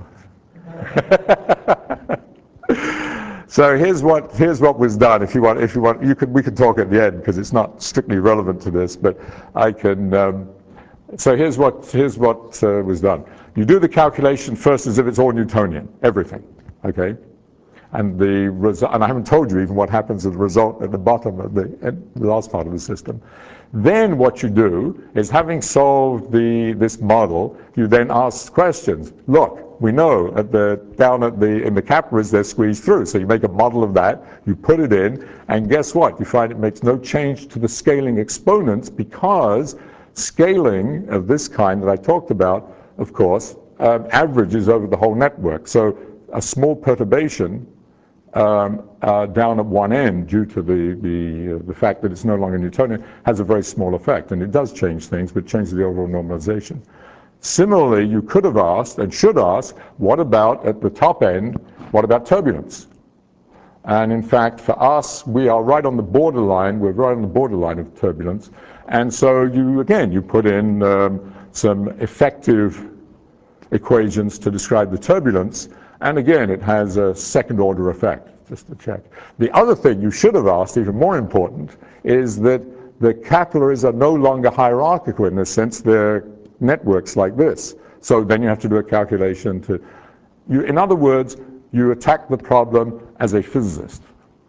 So here's what here's what was done. If you want, if you want, you could we could talk at the end because it's not strictly relevant to this, but I can. Um, so here's what here's what uh, was done. You do the calculation first as if it's all Newtonian, everything, okay? And the result, and I haven't told you even what happens as the result at the bottom of the, at the last part of the system. Then what you do is, having solved the this model, you then ask questions. Look, we know at the down at the in the capillaries they're squeezed through. So you make a model of that, you put it in, and guess what? You find it makes no change to the scaling exponents, because scaling of this kind that I talked about, of course, um, averages over the whole network. So a small perturbation Um, uh, down at one end, due to the the, uh, the fact that it's no longer Newtonian, has a very small effect, and it does change things, but changes the overall normalization. Similarly, you could have asked, and should ask, what about at the top end, what about turbulence? And in fact, for us, we are right on the borderline, we're right on the borderline of turbulence, and so you, again, you put in um, some effective equations to describe the turbulence, and again, it has a second order effect, just to check. The other thing you should have asked, even more important, is that the capillaries are no longer hierarchical in the sense they're networks like this. So then you have to do a calculation to, you, in other words, you attack the problem as a physicist.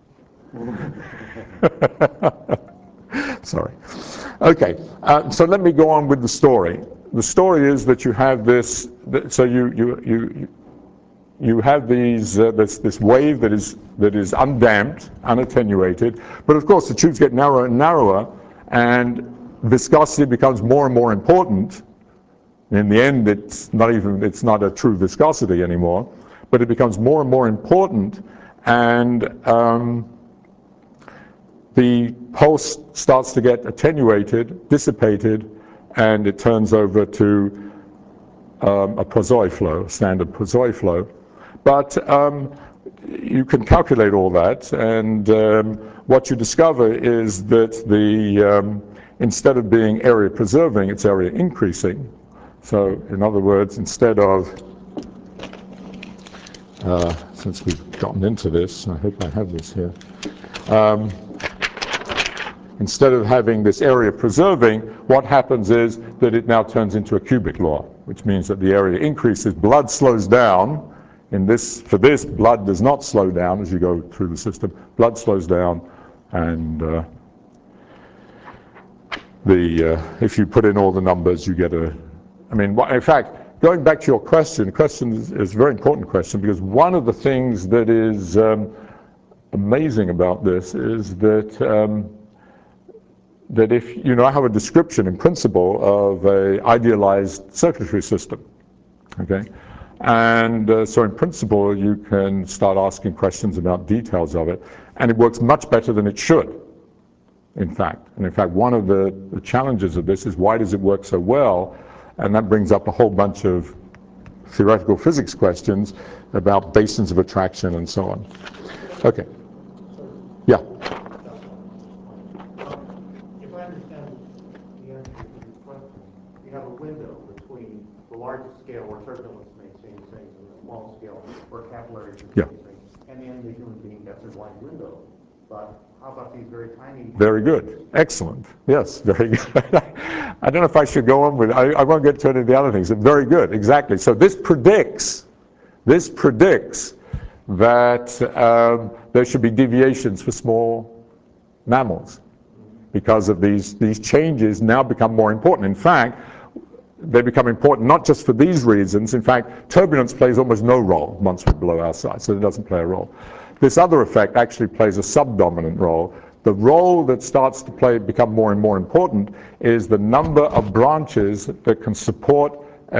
Sorry. Okay, uh, so let me go on with the story. The story is that you have this, so you, you, you, you have these, uh, this, this wave that is, that is undamped, unattenuated, but of course the tubes get narrower and narrower, and viscosity becomes more and more important. In the end, it's not even, it's not a true viscosity anymore, but it becomes more and more important, and um, the pulse starts to get attenuated, dissipated, and it turns over to um, a Poiseuille flow, standard Poiseuille flow. But um, you can calculate all that, and um, what you discover is that the um, instead of being area preserving, it's area increasing. So in other words, instead of, uh, since we've gotten into this, I hope I have this here, um, instead of having this area preserving, what happens is that it now turns into a cubic law, which means that the area increases, blood slows down. In this, for this, blood does not slow down as you go through the system. Blood slows down, and uh, the uh, if you put in all the numbers, you get a. I mean, in fact, going back to your question, the question is, is a very important question, because one of the things that is um, amazing about this is that um, that if you know, I have a description in principle of a idealized circuitry system, okay. And uh, so in principle, you can start asking questions about details of it, and it works much better than it should, in fact. And in fact, one of the, the challenges of this is, why does it work so well? And that brings up a whole bunch of theoretical physics questions about basins of attraction and so on. Okay. Yeah. If I understand the answer to this question, you have a window between the largest scale where turbulence may change things and the small scale where capillaries may Yeah. change things. And the end human being gets a wide window. But how about these very tiny? Very good. Excellent. Yes, very good. I don't know if I should go on with it. I, I won't get to any of the other things. Very good, exactly. So this predicts, this predicts that um, there should be deviations for small mammals because of these, these changes now become more important. In fact, they become important not just for these reasons. In fact, turbulence plays almost no role once we're below our size, so it doesn't play a role. This other effect actually plays a subdominant role. The role that starts to play become more and more important is the number of branches that can support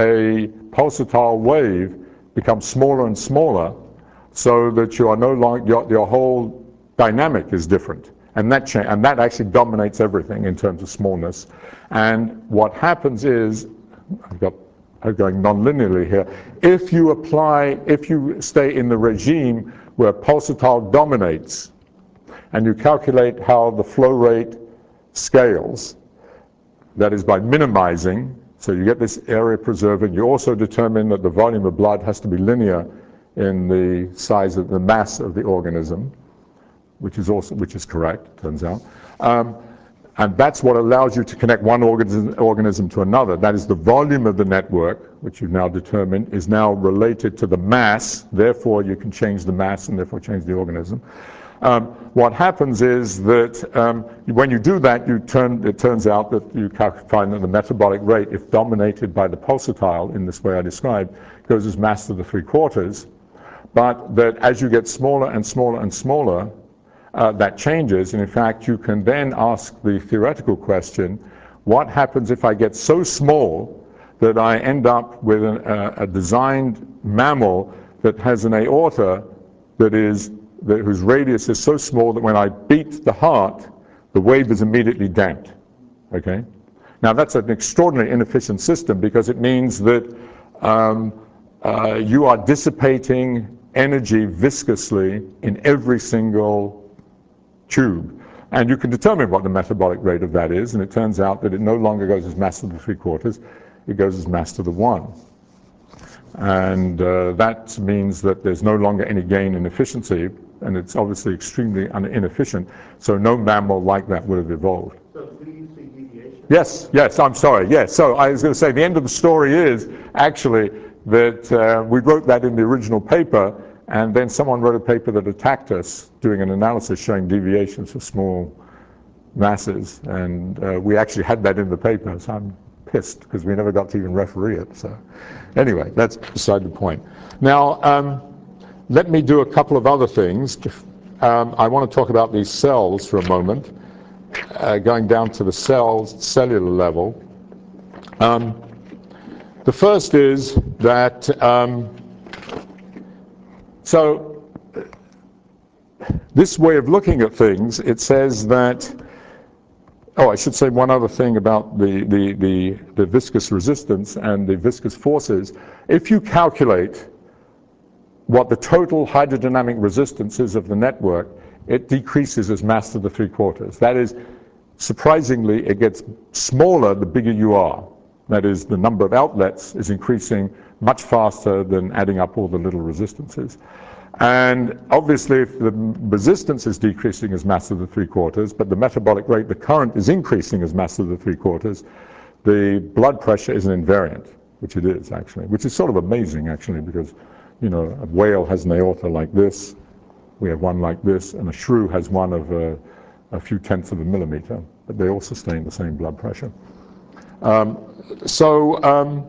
a pulsatile wave become smaller and smaller, so that you are no longer your, your whole dynamic is different, and that cha- and that actually dominates everything in terms of smallness. And what happens is, I've got I'm going non-linearly here. If you apply, if you stay in the regime where pulsatile dominates, and you calculate how the flow rate scales, that is by minimizing, so you get this area preserving. You also determine that the volume of blood has to be linear in the size of the mass of the organism, which is also which is correct, turns out. Um, and that's what allows you to connect one organism, organism to another. That is, the volume of the network, which you've now determined, is now related to the mass. Therefore, you can change the mass and therefore change the organism. Um, what happens is that um, when you do that, you turn, it turns out that you find that the metabolic rate, if dominated by the pulsatile in this way I described, goes as mass to the three quarters. But that as you get smaller and smaller and smaller, uh, that changes. And in fact, you can then ask the theoretical question, what happens if I get so small that I end up with an, uh, a designed mammal that has an aorta that is that, whose radius is so small that when I beat the heart, the wave is immediately damped. Okay? Now that's an extraordinarily inefficient system, because it means that um, uh, you are dissipating energy viscously in every single tube. And you can determine what the metabolic rate of that is, and it turns out that it no longer goes as mass to the three quarters, it goes as mass to the one. And uh, that means that there's no longer any gain in efficiency, and it's obviously extremely inefficient, so no mammal like that would have evolved. So do you see deviation? Yes, yes, I'm sorry, yes. So I was going to say, the end of the story is actually that uh, we wrote that in the original paper, and then someone wrote a paper that attacked us doing an analysis showing deviations for small masses, and uh, we actually had that in the paper, so I'm pissed because we never got to even referee it. So anyway, that's beside the point. Now, um, let me do a couple of other things. Um, I want to talk about these cells for a moment, uh, going down to the cells, cellular level. Um, the first is that, um, so this way of looking at things, it says that, oh, I should say one other thing about the, the, the, the viscous resistance and the viscous forces. If you calculate what the total hydrodynamic resistance is of the network, it decreases as mass to the three quarters. That is, surprisingly, it gets smaller the bigger you are. That is, the number of outlets is increasing much faster than adding up all the little resistances. And obviously, if the resistance is decreasing as mass to the three quarters, but the metabolic rate, the current, is increasing as mass to the three quarters, the blood pressure is an invariant, which it is actually, which is sort of amazing actually, because you know, a whale has an aorta like this, we have one like this, and a shrew has one of a, a few tenths of a millimeter, but they all sustain the same blood pressure. Um, so um,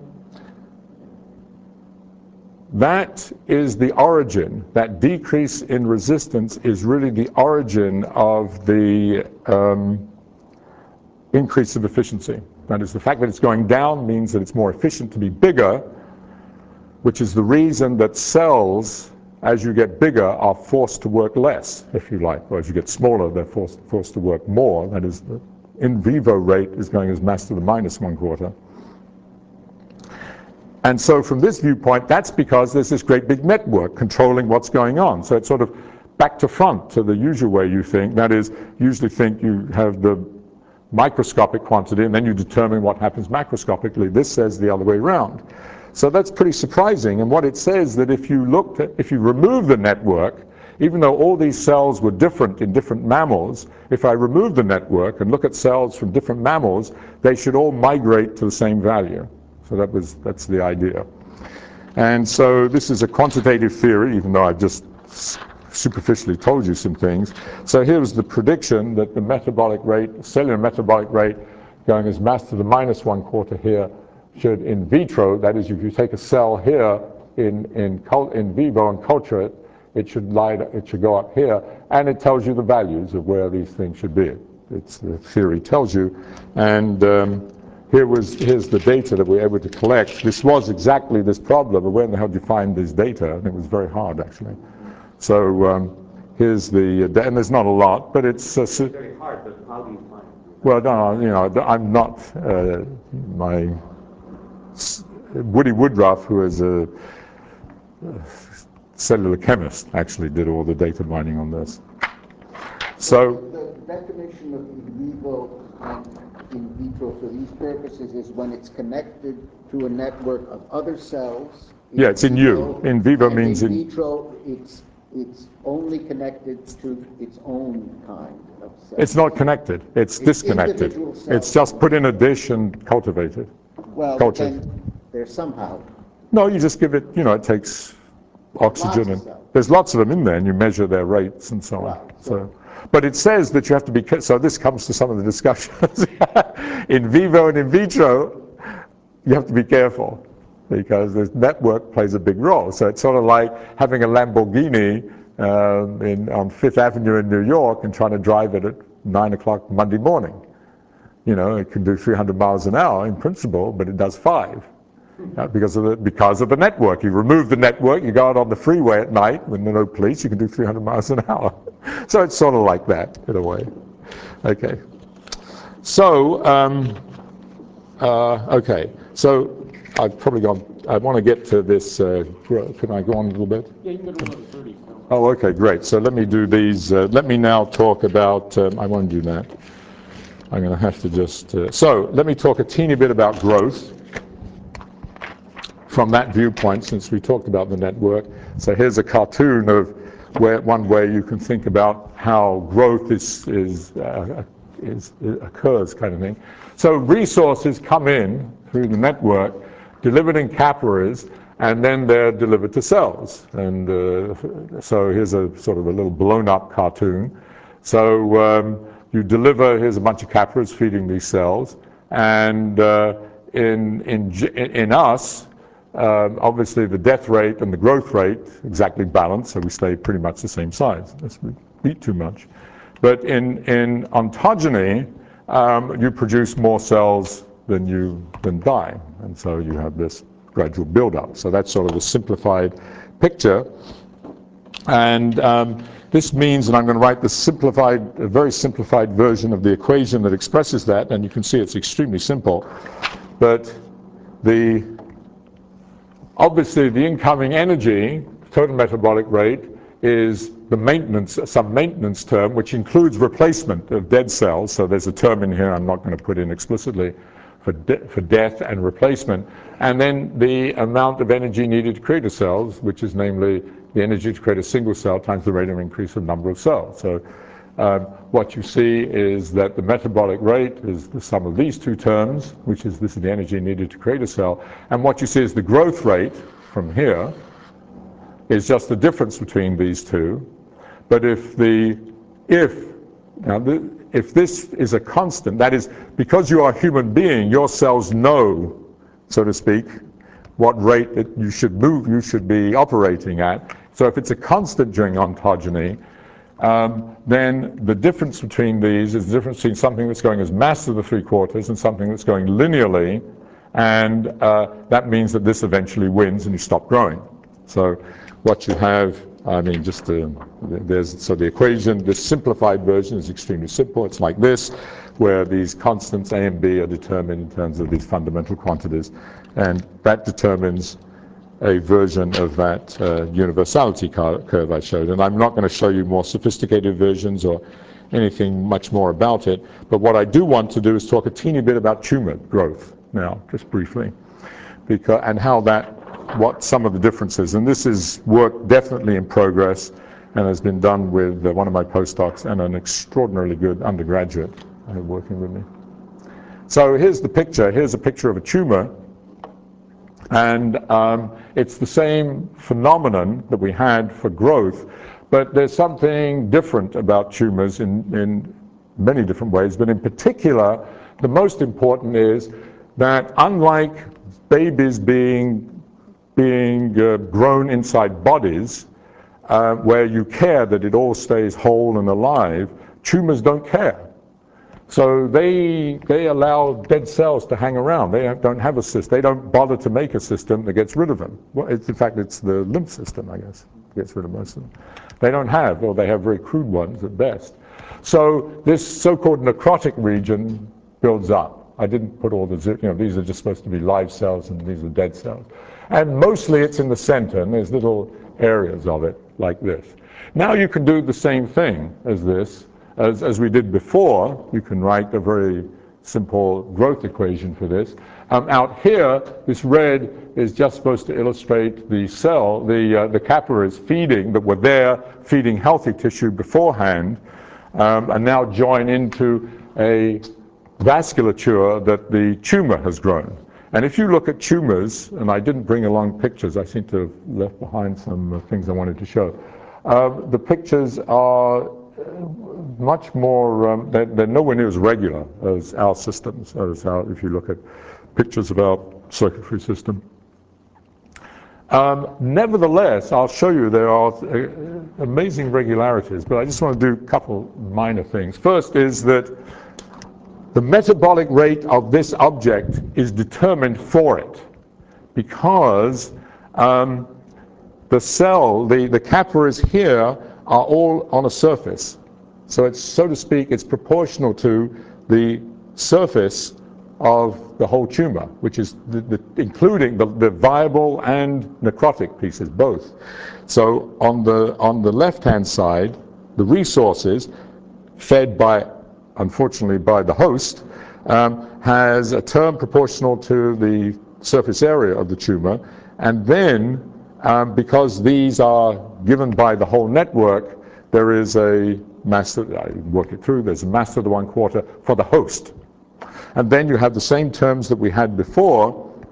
that is the origin, that decrease in resistance is really the origin of the um, increase of efficiency. That is, the fact that it's going down means that it's more efficient to be bigger, which is the reason that cells, as you get bigger, are forced to work less, if you like. Or as you get smaller, they're forced, forced to work more. That is, the in vivo rate is going as mass to the minus one quarter. And so from this viewpoint, that's because there's this great big network controlling what's going on. So it's sort of back to front to the usual way you think. That is, you usually think you have the microscopic quantity and then you determine what happens macroscopically. This says the other way around. So that's pretty surprising. And what it says that if you looked at, if you remove the network, even though all these cells were different in different mammals, if I remove the network and look at cells from different mammals, they should all migrate to the same value. So that was, that's the idea. And so this is a quantitative theory, even though I've just superficially told you some things. So here's the prediction that the metabolic rate, cellular metabolic rate, going as mass to the minus one quarter here, should in vitro, that is, if you take a cell here in, in, in vivo and culture it, it should lie, it should go up here, and it tells you the values of where these things should be. It's the theory tells you. And um, here was, here's the data that we were able to collect. This was exactly this problem of where the hell do you find this data? And it was very hard, actually. So um, here's the, uh, and there's not a lot, but it's... Uh, it's very hard, but how do you find it? Well, no, you know, I'm not, uh, my Woody Woodruff, who is a, a cellular chemist, actually did all the data mining on this. So the definition of in vivo and in vitro for these purposes is when it's connected to a network of other cells. Yeah, it's in you. In vivo means in... in vitro, it's, it's only connected to its own kind of cell. It's not connected. It's, It's disconnected. individual cells. It's just put in a dish and cultivated. Well, Cultured. then they're somehow. No, you just give it, you know, it takes oxygen. Lots of And cells. there's lots of them in there, and you measure their rates and so on. Right, So, so- but it says that you have to be, ca- so this comes to some of the discussions. In vivo and in vitro, you have to be careful because the network plays a big role. So it's sort of like having a Lamborghini um, in, on Fifth Avenue in New York and trying to drive it at nine o'clock Monday morning. You know, it can do three hundred miles an hour in principle, but it does five. Uh, because of the because of the network. You remove the network, you go out on the freeway at night when there are no police, you can do three hundred miles an hour. So it's sort of like that in a way. Okay. So um, uh, okay. So I've probably gone. I want to get to this. Uh, can I go on a little bit? Yeah, you can go to another thirty. Oh, okay, great. So let me do these. Uh, let me now talk about. Um, I won't do that. I'm going to have to just. Uh, so let me talk a teeny bit about growth from that viewpoint, since we talked about the network. So here's a cartoon of where one way you can think about how growth is, is, uh, is, is occurs, kind of thing. So resources come in through the network, delivered in capillaries, and then they're delivered to cells. And uh, so here's a sort of a little blown up cartoon. So um, you deliver, here's a bunch of capillaries feeding these cells, and uh, in, in, in us, Um, obviously, the death rate and the growth rate exactly balance, so we stay pretty much the same size, unless we eat too much. But in, in ontogeny, um, you produce more cells than you than die, and so you have this gradual build-up. So that's sort of a simplified picture. And um, this means that I'm going to write the simplified, a very simplified version of the equation that expresses that, and you can see it's extremely simple. But the Obviously, the incoming energy, total metabolic rate, is the maintenance, some maintenance term, which includes replacement of dead cells. So there's a term in here I'm not going to put in explicitly for, de for death and replacement. And then the amount of energy needed to create a cell, which is namely the energy to create a single cell times the rate of increase of number of cells. So um, what you see is that the metabolic rate is the sum of these two terms, which is this is the energy needed to create a cell. And what you see is the growth rate from here is just the difference between these two. But if the, if, now the, if this is a constant, that is, because you are a human being, your cells know, so to speak, what rate that you should move, you should be operating at. So if it's a constant during ontogeny, Um, then the difference between these is the difference between something that's going as mass to the three quarters and something that's going linearly, and uh, that means that this eventually wins and you stop growing. So what you have, I mean, just uh, there's, so the equation, the simplified version is extremely simple. It's like this, where these constants A and B are determined in terms of these fundamental quantities, and that determines a version of that uh, universality curve I showed. And I'm not going to show you more sophisticated versions or anything much more about it, but what I do want to do is talk a teeny bit about tumor growth now, just briefly, because, and how that, what some of the differences, and this is work definitely in progress and has been done with uh, one of my postdocs and an extraordinarily good undergraduate uh, working with me. So here's the picture. Here's a picture of a tumor, and um, it's the same phenomenon that we had for growth, but there's something different about tumors in, in many different ways, but in particular, the most important is that unlike babies being, being uh, grown inside bodies, uh, where you care that it all stays whole and alive, tumors don't care. So they, they allow dead cells to hang around. They don't have a system. They don't bother to make a system that gets rid of them. Well, it's, in fact, it's the lymph system, I guess, gets rid of most of them. They don't have, or they have very crude ones at best. So this so-called necrotic region builds up. I didn't put all the, you know, these are just supposed to be live cells and these are dead cells. And mostly it's in the center, and there's little areas of it like this. Now you can do the same thing as this. As, as we did before, you can write a very simple growth equation for this. Um, out here, this red is just supposed to illustrate the cell, the, uh, the capillaries feeding, that were there feeding healthy tissue beforehand, um, and now join into a vasculature that the tumor has grown. And if you look at tumors, and I didn't bring along pictures, I seem to have left behind some uh, things I wanted to show. Uh, the pictures are much more, um, they're, they're nowhere near as regular as our systems, as our, if you look at pictures of our circuitry system. Um, nevertheless, I'll show you there are uh, amazing regularities, but I just want to do a couple minor things. First is that the metabolic rate of this object is determined for it, because um, the cell, the, the capillaries here are all on a surface. So it's, so to speak, it's proportional to the surface of the whole tumor, which is the, the, including the, the viable and necrotic pieces, both. So on the, on the left-hand side, the resources fed by, unfortunately, by the host, um, has a term proportional to the surface area of the tumor, and then Um, because these are given by the whole network, there is a mass, I work it through, there's a mass to the one quarter for the host. And then you have the same terms that we had before,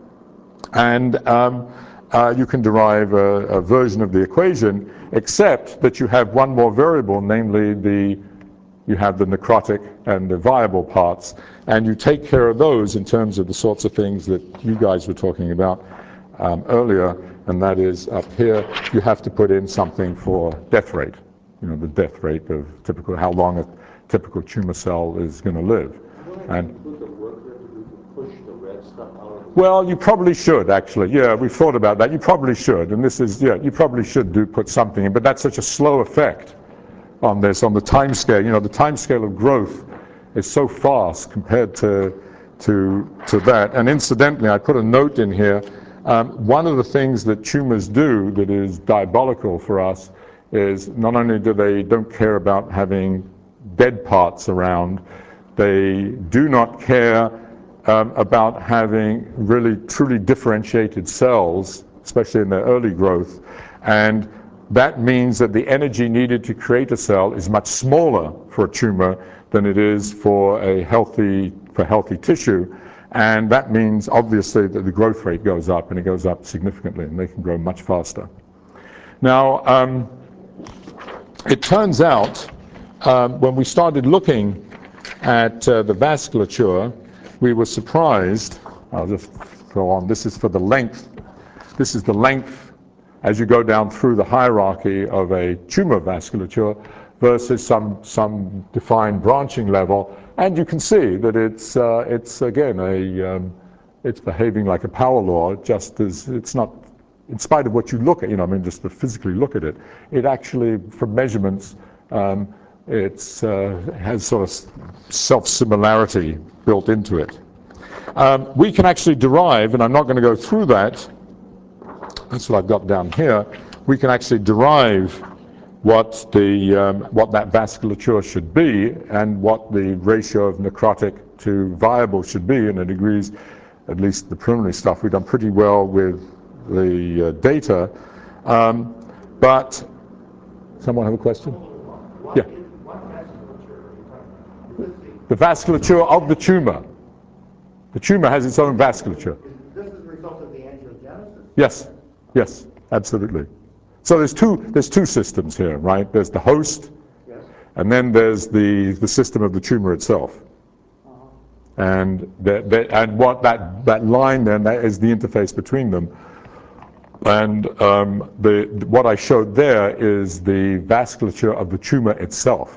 and um, uh, you can derive a, a version of the equation, except that you have one more variable, namely the, you have the necrotic and the viable parts, and you take care of those in terms of the sorts of things that you guys were talking about um, earlier. And that is up here, you have to put in something for death rate, you know, the death rate of typical, how long a typical tumor cell is going to live. And push the red stuff out of the well, you probably should, actually. Yeah, we've thought about that. You probably should. And this is, yeah, you probably should do put something in, but that's such a slow effect on this, on the time scale. You know, the time scale of growth is so fast compared to, to, to that. And incidentally, I put a note in here. Um, one of the things that tumors do that is diabolical for us is not only do they don't care about having dead parts around, they do not care um, about having really truly differentiated cells, especially in their early growth. And that means that the energy needed to create a cell is much smaller for a tumor than it is for a healthy, for healthy tissue. And that means, obviously, that the growth rate goes up, and it goes up significantly, and they can grow much faster. Now, um, it turns out, um, when we started looking at uh, the vasculature, we were surprised. I'll just go on. This is for the length. This is the length as you go down through the hierarchy of a tumor vasculature versus some, some defined branching level. And you can see that it's, uh, it's again, a, um, it's behaving like a power law, just as it's not, in spite of what you look at, you know, I mean, just to physically look at it, it actually, from measurements, um, it's, uh, has sort of self-similarity built into it. Um, we can actually derive, and I'm not going to go through that, that's what I've got down here, we can actually derive what, the, um, what that vasculature should be and what the ratio of necrotic to viable should be, and it agrees, at least the preliminary stuff, we've done pretty well with the uh, data. Um, but, someone have a question? What Yeah. is- What vasculature are you talking about? The vasculature of the tumor. The tumor has its own vasculature. Is this as a result of the angiogenesis? Yes, yes, absolutely. So there's two, there's two systems here, right? There's the host, Yes. and then there's the, the system of the tumor itself. Uh-huh. And, the, the, and what that, that line then, that is the interface between them. And um, the, what I showed there is the vasculature of the tumor itself.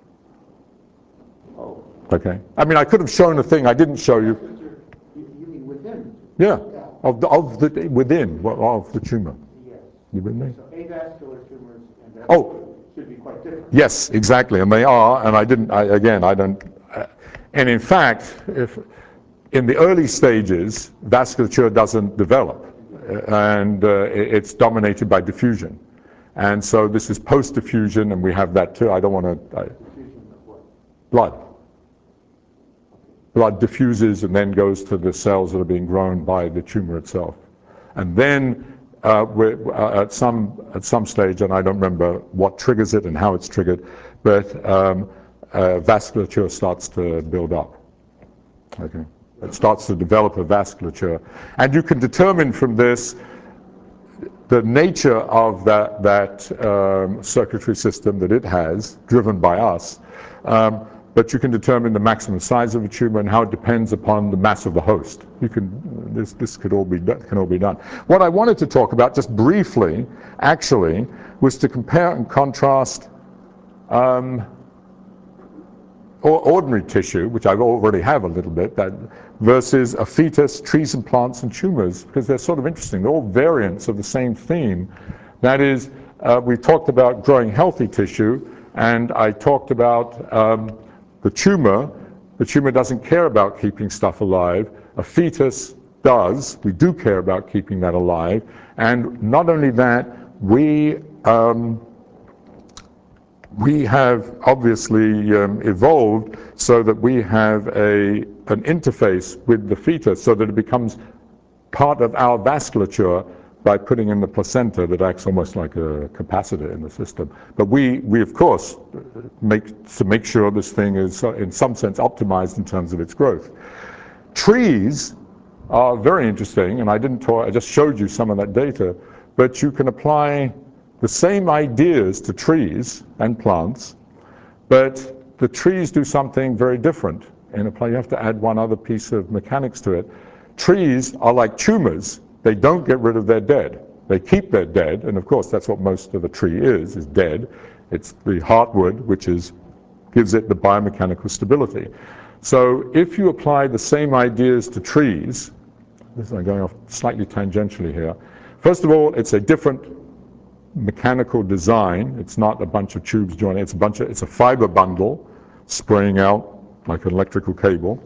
Oh. Okay? I mean, I could have shown a thing I didn't show you. You you mean within? Yeah, of the, of the within of the tumor. Yes. You with me? So avascular tumors and vascular Oh. should be quite different. Yes, exactly, and they are. And I didn't. I, again, I don't. Uh, and in fact, if in the early stages, vasculature doesn't develop, uh, and uh, it- it's dominated by diffusion. And so this is post-diffusion, and we have that too. I don't want to. Uh, Diffusion of what? blood. Blood diffuses and then goes to the cells that are being grown by the tumor itself. And then uh, we're, uh, at some at some stage, and I don't remember what triggers it and how it's triggered, but um, uh, vasculature starts to build up. Okay, it starts to develop a vasculature, and you can determine from this the nature of that that um, circulatory system that it has, driven by us. Um, but you can determine the maximum size of a tumor and how it depends upon the mass of the host. You can, this, this could all be done, can all be done. What I wanted to talk about, just briefly, actually, was to compare and contrast um, or ordinary tissue, which I already have a little bit, that versus a fetus, trees and plants and tumors, because they're sort of interesting. They're all variants of the same theme. That is, uh, we talked about growing healthy tissue, and I talked about um, the tumor. The tumor doesn't care about keeping stuff alive. A fetus does. We do care about keeping that alive. And not only that, we um, we have obviously um, evolved so that we have a an interface with the fetus so that it becomes part of our vasculature by putting in the placenta that acts almost like a capacitor in the system. But we, we of course, make to make sure this thing is, uh, in some sense, optimized in terms of its growth. Trees are very interesting, and I didn't talk, I just showed you some of that data, but you can apply the same ideas to trees and plants, but the trees do something very different. In a play, you have to add one other piece of mechanics to it. Trees are like tumors. They don't get rid of their dead. They keep their dead, and of course that's what most of a tree is, is dead. It's the heartwood, which is, gives it the biomechanical stability. So if you apply the same ideas to trees, this is I'm going off slightly tangentially here. First of all, it's a different mechanical design. It's not a bunch of tubes joining. It's a bunch of, it's a fiber bundle spraying out like an electrical cable.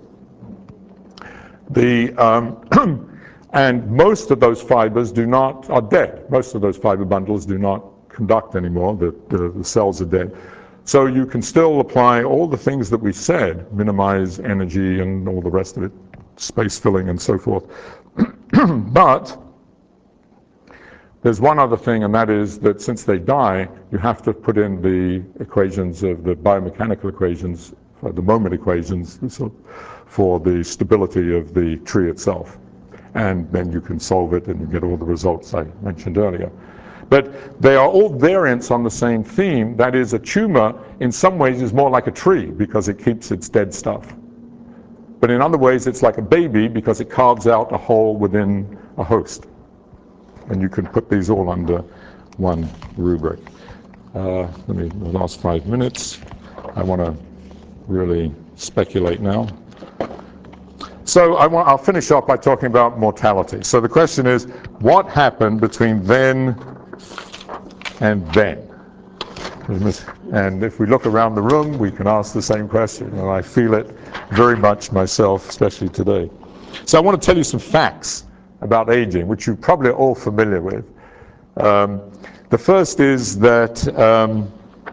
The um, and most of those fibers do not are dead. Most of those fiber bundles do not conduct anymore. The, the, the cells are dead. So you can still apply all the things that we said, minimize energy and all the rest of it, space filling and so forth. But there's one other thing, and that is that since they die, you have to put in the equations of the biomechanical equations, uh, the moment equations, for the stability of the tree itself. And then you can solve it and you get all the results I mentioned earlier. But they are all variants on the same theme. That is, a tumor in some ways is more like a tree because it keeps its dead stuff. But in other ways it's like a baby because it carves out a hole within a host. And you can put these all under one rubric. Uh, let me, the last five minutes, I want to really speculate now. So I want, I'll finish up by talking about mortality. So the question is, what happened between then and then? And if we look around the room, we can ask the same question, and I feel it very much myself, especially today. So I want to tell you some facts about aging, which you're probably all familiar with. Um, the first is that um,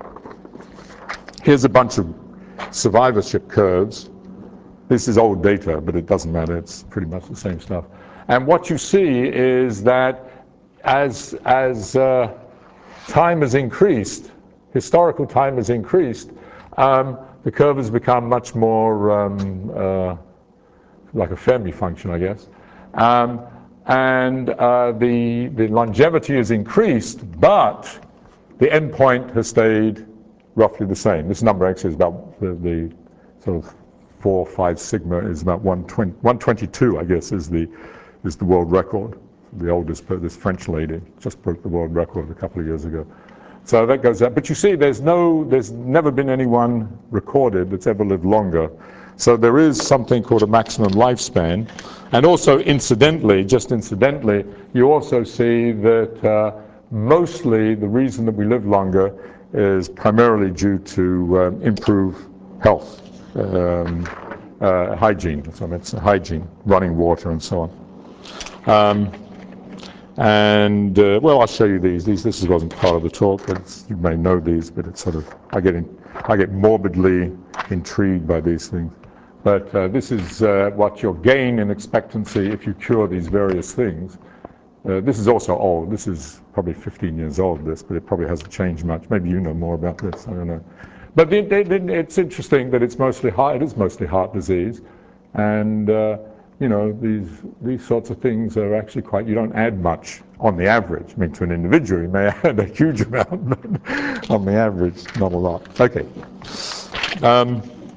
here's a bunch of survivorship curves. This is old data, but it doesn't matter. It's pretty much the same stuff. And what you see is that as, as uh, time has increased, historical time has increased, um, the curve has become much more um, uh, like a Fermi function, I guess. Um, and uh, the, the longevity has increased, but the endpoint has stayed roughly the same. This number actually is about the, the sort of four, five sigma is about one twenty-two, I guess, is the, is the world record. The oldest, this French lady just broke the world record a couple of years ago. So that goes up. But you see, there's no, there's never been anyone recorded that's ever lived longer. So there is something called a maximum lifespan. And also, incidentally, just incidentally, you also see that uh, mostly the reason that we live longer is primarily due to um, improved health, um, uh, hygiene, so it's hygiene, running water and so on. Um, And, uh, well, I'll show you these. These. This wasn't part of the talk, but it's, you may know these, but it's sort of, I get, in, I get morbidly intrigued by these things. But uh, this is uh, what you'll gain in expectancy if you cure these various things. Uh, this is also old. This is probably fifteen years old, this, but it probably hasn't changed much. Maybe you know more about this, I don't know. But it, it, it, it's interesting that it's mostly heart, it is mostly heart disease. And, uh, you know, these these sorts of things are actually quite, you don't add much on the average. I mean, to an individual, you may add a huge amount, but on the average, not a lot. Okay. Um,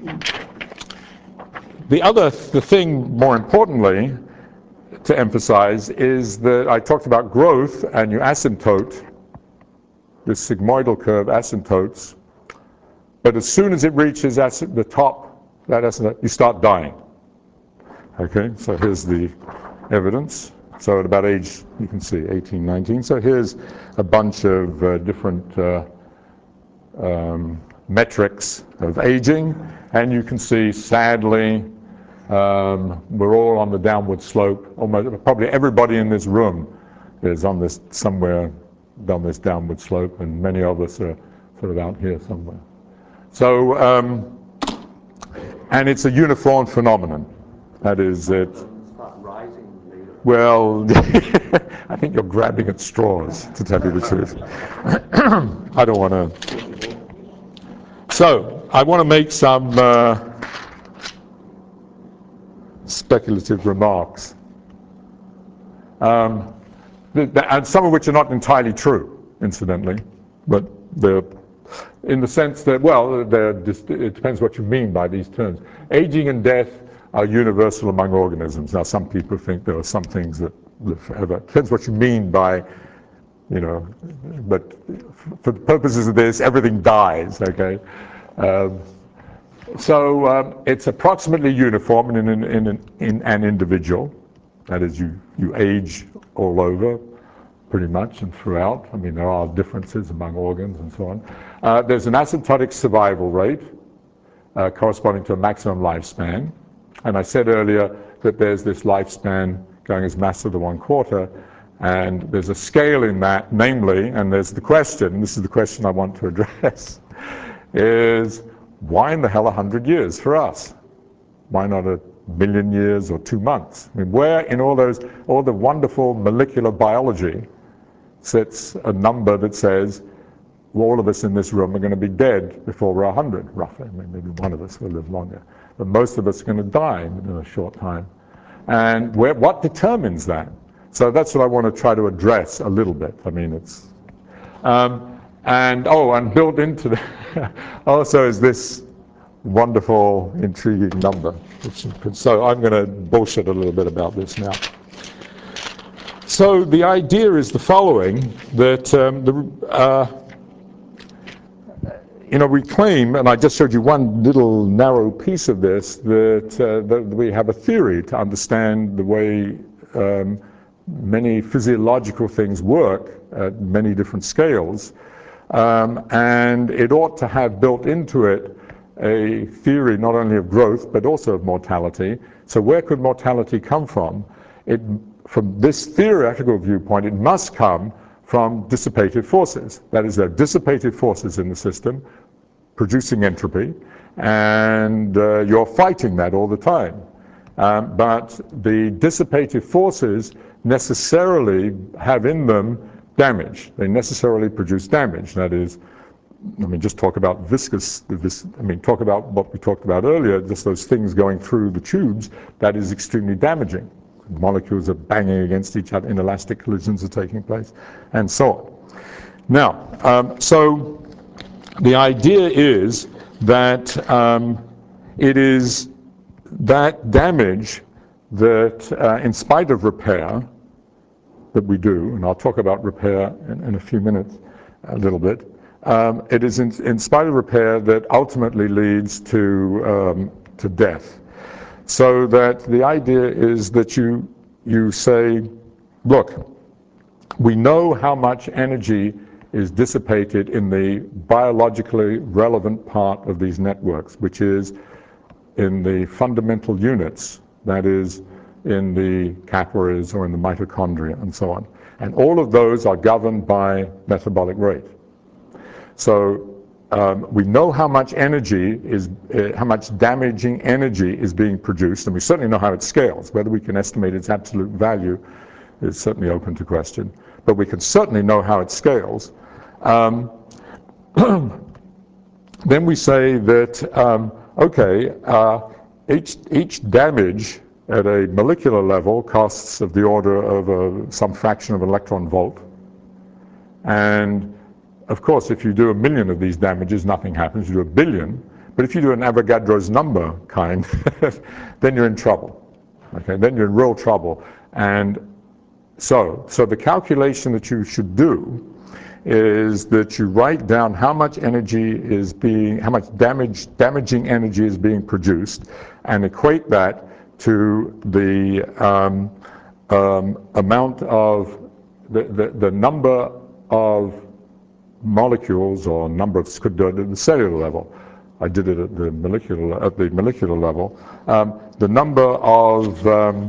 the other, the thing, more importantly, to emphasize is that I talked about growth, and you asymptote, this sigmoidal curve asymptotes, but as soon as it reaches the top, that asymptote, you start dying. Okay, so here's the evidence. So at about age, you can see eighteen, nineteen. So here's a bunch of uh, different uh, um, metrics of aging, and you can see, sadly, um, we're all on the downward slope. Almost, probably everybody in this room is on this somewhere on this downward slope, and many of us are sort of out here somewhere. So, um, and it's a uniform phenomenon. That is it. Start rising later. Well, I think you're grabbing at straws, to tell you the truth. I don't want to. So, I want to make some uh, speculative remarks, um, th- th- and some of which are not entirely true, incidentally, but they're in the sense that, well, they're just, it depends what you mean by these terms. Aging and death are universal among organisms. Now, some people think there are some things that live forever. It depends what you mean by, you know, but for the purposes of this, everything dies, okay? Um, so um, it's approximately uniform in an, in, an, in an individual. That is, you, you age all over, pretty much, and throughout. I mean, there are differences among organs and so on. Uh, there's an asymptotic survival rate uh, corresponding to a maximum lifespan. And I said earlier that there's this lifespan going as mass to the one quarter, and there's a scale in that, namely, and there's the question, this is the question I want to address, is why in the hell a hundred years for us? Why not a million years or two months? I mean, where in all those, all the wonderful molecular biology sits a number that says, well, all of us in this room are going to be dead before we're a hundred, roughly. I mean, maybe one of us will live longer. But most of us are going to die in a short time. And where, what determines that? So that's what I want to try to address a little bit. I mean, it's... Um, and, oh, and built into the also is this wonderful, intriguing number. Which, so I'm going to bullshit a little bit about this now. So the idea is the following, that um, the... Uh, You know, we claim, and I just showed you one little narrow piece of this, that, uh, that we have a theory to understand the way um, many physiological things work at many different scales. Um, and it ought to have built into it a theory not only of growth but also of mortality. So where could mortality come from? It, from this theoretical viewpoint, it must come from dissipated forces. That is, there are dissipated forces in the system producing entropy, and uh, you're fighting that all the time. Um, but the dissipated forces necessarily have in them damage. They necessarily produce damage. That is, I mean, just talk about viscous, this, I mean, talk about what we talked about earlier, just those things going through the tubes, that is extremely damaging. Molecules are banging against each other, inelastic collisions are taking place, and so on. Now, um, so the idea is that um, it is that damage that, uh, in spite of repair, that we do, and I'll talk about repair in, in a few minutes, a little bit, um, it is in, in spite of repair that ultimately leads to, um, to death. So that the idea is that you, you say, look, we know how much energy is dissipated in the biologically relevant part of these networks, which is in the fundamental units, that is, in the capillaries or in the mitochondria and so on. And all of those are governed by metabolic rate. So um, we know how much energy is, uh, how much damaging energy is being produced, and we certainly know how it scales. Whether we can estimate its absolute value is certainly open to question, but we can certainly know how it scales. Um, then we say that, um, okay, uh, each, each damage at a molecular level costs of the order of a, some fraction of an electron volt. And of course, if you do a million of these damages, nothing happens. You do a billion. But if you do an Avogadro's number kind, then you're in trouble. Okay, then you're in real trouble. And so, so the calculation that you should do is that you write down how much energy is being, how much damage, damaging energy is being produced, and equate that to the um, um, amount of, the, the, the number of molecules or number of, could do it at the cellular level. I did it at the molecular, at the molecular level. Um, the number of, um,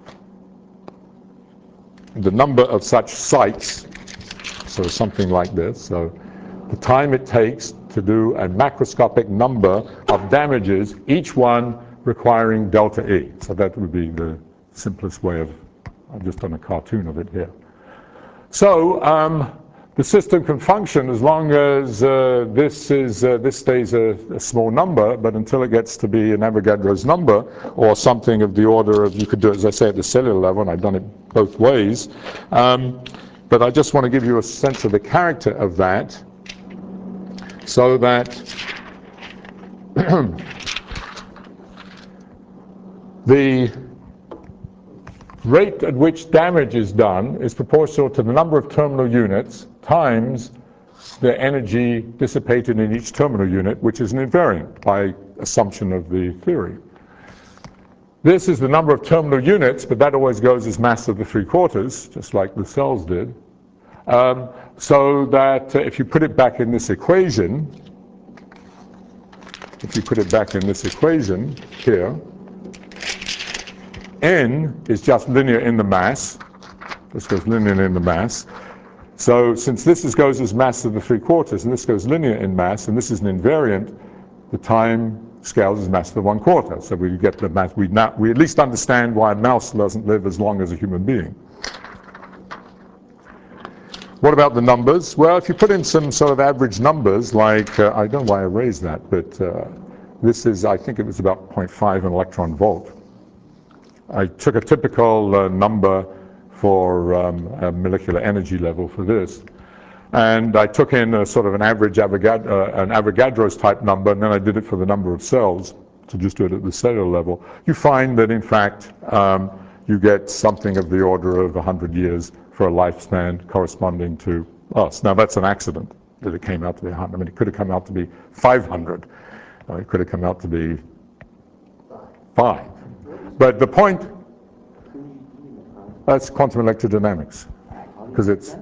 the number of such sites, so something like this, so the time it takes to do a macroscopic number of damages, each one requiring delta E. So that would be the simplest way of, I've just done a cartoon of it here. So um, the system can function as long as uh, this is uh, this stays a, a small number, but until it gets to be an Avogadro's number or something of the order of, you could do it, as I say, at the cellular level, and I've done it both ways. Um, but I just want to give you a sense of the character of that, so that the rate at which damage is done is proportional to the number of terminal units times the energy dissipated in each terminal unit, which is an invariant by assumption of the theory. This is the number of terminal units, but that always goes as mass of the three quarters, just like the cells did. Um, so that uh, if you put it back in this equation, if you put it back in this equation here, N is just linear in the mass. This goes linear in the mass. So since this is, goes as mass of the three quarters, and this goes linear in mass, and this is an invariant, the time scales as mass of the one quarter. So we get the mass, we, now, we at least understand why a mouse doesn't live as long as a human being. What about the numbers? Well, if you put in some sort of average numbers, like, uh, I don't know why I raised that, but uh, this is, I think it was about zero point five an electron volt. I took a typical uh, number for um, a molecular energy level for this, and I took in a sort of an average Avogad uh, an Avogadro's type number, and then I did it for the number of cells to just do it at the cellular level. You find that in fact um, you get something of the order of one hundred years for a lifespan corresponding to us. Now that's an accident that it came out to be one hundred. I mean, it could have come out to be five hundred. Uh, it could have come out to be five. But the point, that's quantum electrodynamics, because it's,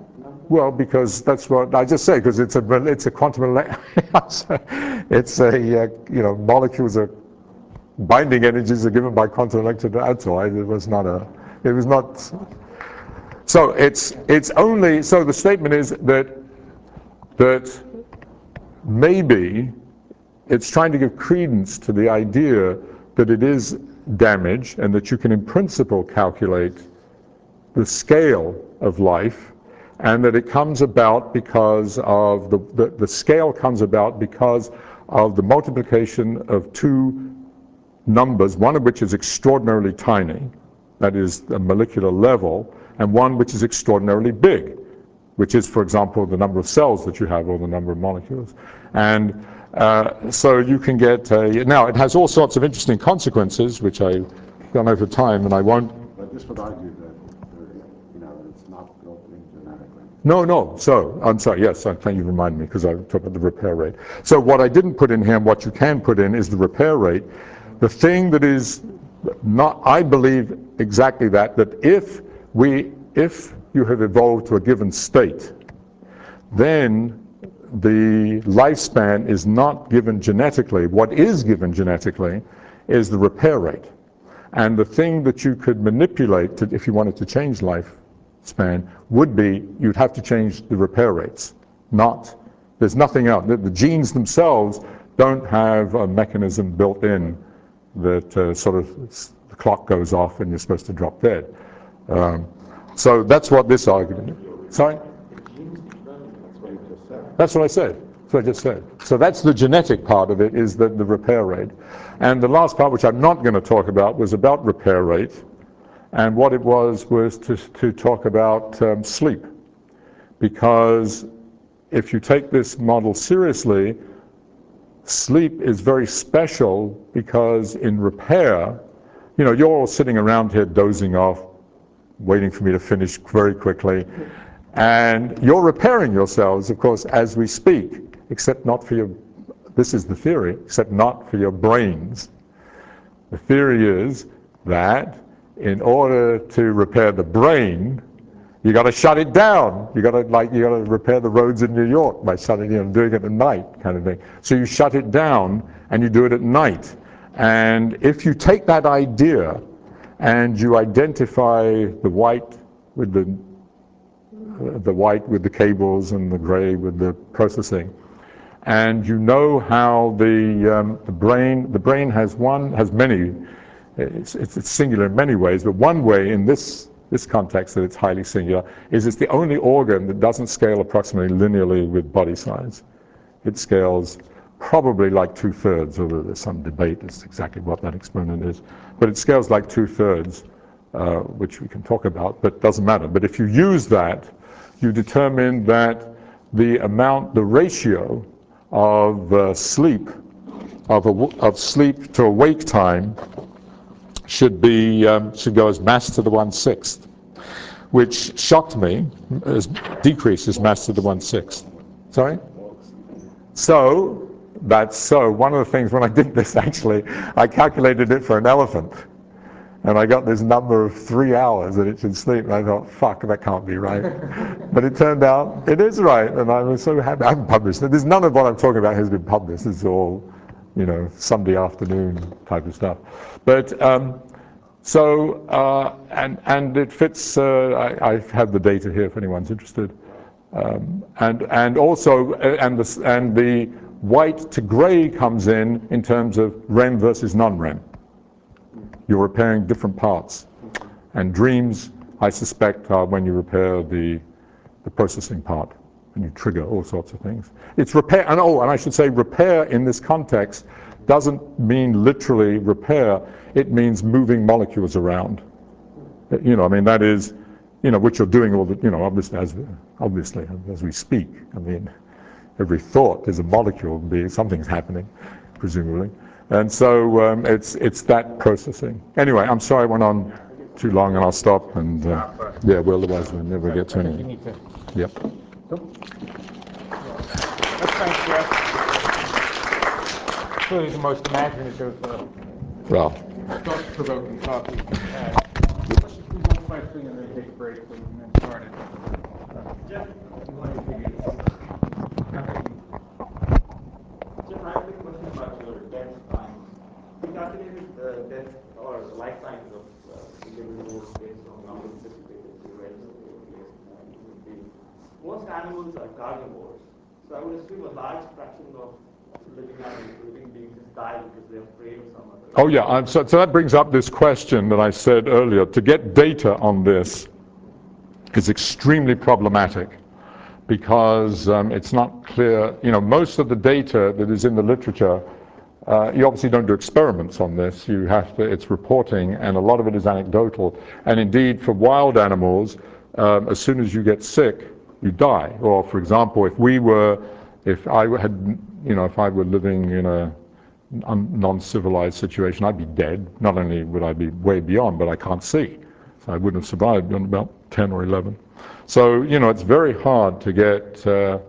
Well, because that's what I just say, because it's a, it's a quantum, ele- it's a, uh, you know, molecules are, binding energies are given by quantum electron atoll. It was not a, it was not, so it's, it's only, so the statement is that, that maybe it's trying to give credence to the idea that it is damage and that you can in principle calculate the scale of life, and that it comes about because of the, the, the scale comes about because of the multiplication of two numbers, one of which is extraordinarily tiny, that is a molecular level, and one which is extraordinarily big, which is, for example, the number of cells that you have or the number of molecules. And uh, so you can get, a, now it has all sorts of interesting consequences, which I've gone over time and I won't. But this would argue that, uh, you know, it's not built in genetically. No, no, so, I'm sorry, yes, I thank you for reminding me, because I talked about the repair rate. So what I didn't put in here, and what you can put in, is the repair rate. The thing that is not, I believe exactly that, that if we, if you have evolved to a given state, then the lifespan is not given genetically. What is given genetically is the repair rate. And the thing that you could manipulate to, if you wanted to change lifespan would be you'd have to change the repair rates. Not, there's nothing else. The, the genes themselves don't have a mechanism built in that uh, sort of the clock goes off and you're supposed to drop dead. Um, so that's what this argument is. Sorry? That's what I said. That's what I just said. So that's the genetic part of it, is the, the repair rate. And the last part, which I'm not going to talk about, was about repair rate. And what it was was to, to talk about um, sleep. Because if you take this model seriously, sleep is very special, because in repair, you know, you're all sitting around here dozing off, waiting for me to finish very quickly. And you're repairing yourselves, of course, as we speak, except not for your, this is the theory, except not for your brains. The theory is that in order to repair the brain, you got to shut it down. You got to like you got to repair the roads in New York by shutting, you know, doing it at night, kind of thing. So you shut it down and you do it at night. And if you take that idea and you identify the white with the the white with the cables and the gray with the processing, and you know how the um, the brain the brain has one has many, it's, it's it's singular in many ways, but one way in this this context that it's highly singular is it's the only organ that doesn't scale approximately linearly with body size. It scales probably like two-thirds, although there's some debate as to exactly what that exponent is, but it scales like two-thirds, uh, which we can talk about, but doesn't matter. But if you use that, you determine that the amount, the ratio of uh, sleep, of, a, of sleep to awake time should be, um, should go as mass to the one-sixth, which shocked me, as decreases mass to the one-sixth. Sorry? So, that's so, one of the things when I did this actually, I calculated it for an elephant. And I got this number of three hours that it should sleep, and I thought, fuck, that can't be right. But it turned out it is right, and I was so happy. I haven't published it. There's none of what I'm talking about has been published. It's all, you know, Sunday afternoon type of stuff. But um, so, uh, and and it fits. Uh, I, I have the data here if anyone's interested. Um, and and also, and the and the white to gray comes in in terms of R E M versus non-R E M. You're repairing different parts. And dreams, I suspect, are when you repair the, the processing part, and you trigger all sorts of things. It's repair, and oh, and I should say repair in this context doesn't mean literally repair, it means moving molecules around. You know, I mean, that is, you know, which you're doing all the, you know, obviously as, obviously, as we speak. I mean, every thought is a molecule, being, something's happening, presumably. And so um, it's it's that processing. Anyway, I'm sorry I went on too long, and I'll stop. And uh, yeah, well, otherwise we'll never get to anything. Yep. Let's thank Jeff. Clearly the most imaginative, uh, Well, thought-provoking talk we've had. Let's do one question and then take a break, so we can then start it. Uh, Jeff, you want to take it? Jeff, I have a question about your death times. You calculated the death or the lifetimes of uh, individuals based on number anticipated to register. Most animals are carnivores, so I would assume a large fraction of living animals, living beings, just die because they're afraid of some other. Oh yeah, I'm, so, so that brings up this question that I said earlier. To get data on this is extremely problematic because um, it's not clear. You know, most of the data that is in the literature, uh, you obviously don't do experiments on this. You have to, it's reporting, and a lot of it is anecdotal. And indeed, for wild animals, um, as soon as you get sick, you die. Or, for example, if we were, if I had, you know, if I were living in a non-civilized situation, I'd be dead. Not only would I be way beyond, but I can't see. So I wouldn't have survived beyond about ten or eleven. So, you know, it's very hard to get... Uh,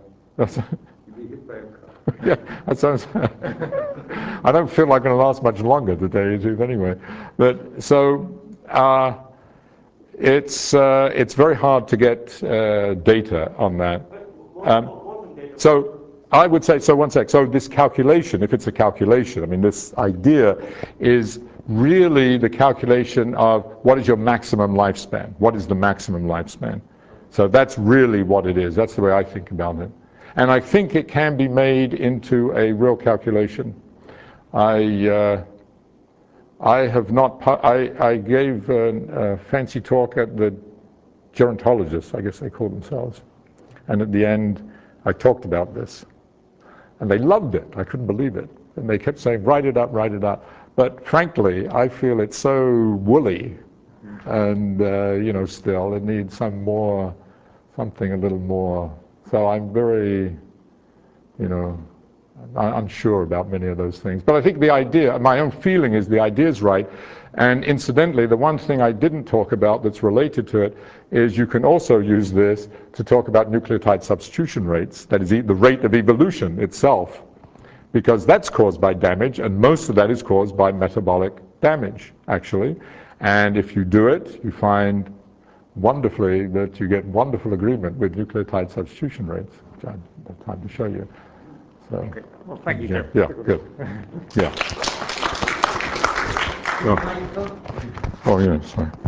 yeah, that sounds... I don't feel like I'm going to last much longer to tell you the truth anyway. But, so, uh, it's, uh, it's very hard to get uh, data on that. Um, so, I would say, so one sec, so this calculation, if it's a calculation, I mean, this idea is really the calculation of what is your maximum lifespan? What is the maximum lifespan? So that's really what it is. That's the way I think about it. And I think it can be made into a real calculation. I, uh, I have not, I, I gave a, a fancy talk at the gerontologists, I guess they call themselves. And at the end, I talked about this. And they loved it. I couldn't believe it. And they kept saying, write it up, write it up. But frankly, I feel it's so woolly. And, uh, you know, still, it needs some more, something a little more. So I'm very, you know, unsure about many of those things. But I think the idea, my own feeling is the idea is right. And incidentally, the one thing I didn't talk about that's related to it is you can also use this to talk about nucleotide substitution rates, that is the rate of evolution itself, because that's caused by damage, and most of that is caused by metabolic damage, actually. And if you do it, you find wonderfully that you get wonderful agreement with nucleotide substitution rates, which I don't have time to show you. So, okay. Well, thank you, yeah, Jeff. yeah, good. Yeah. Oh, oh yeah, sorry.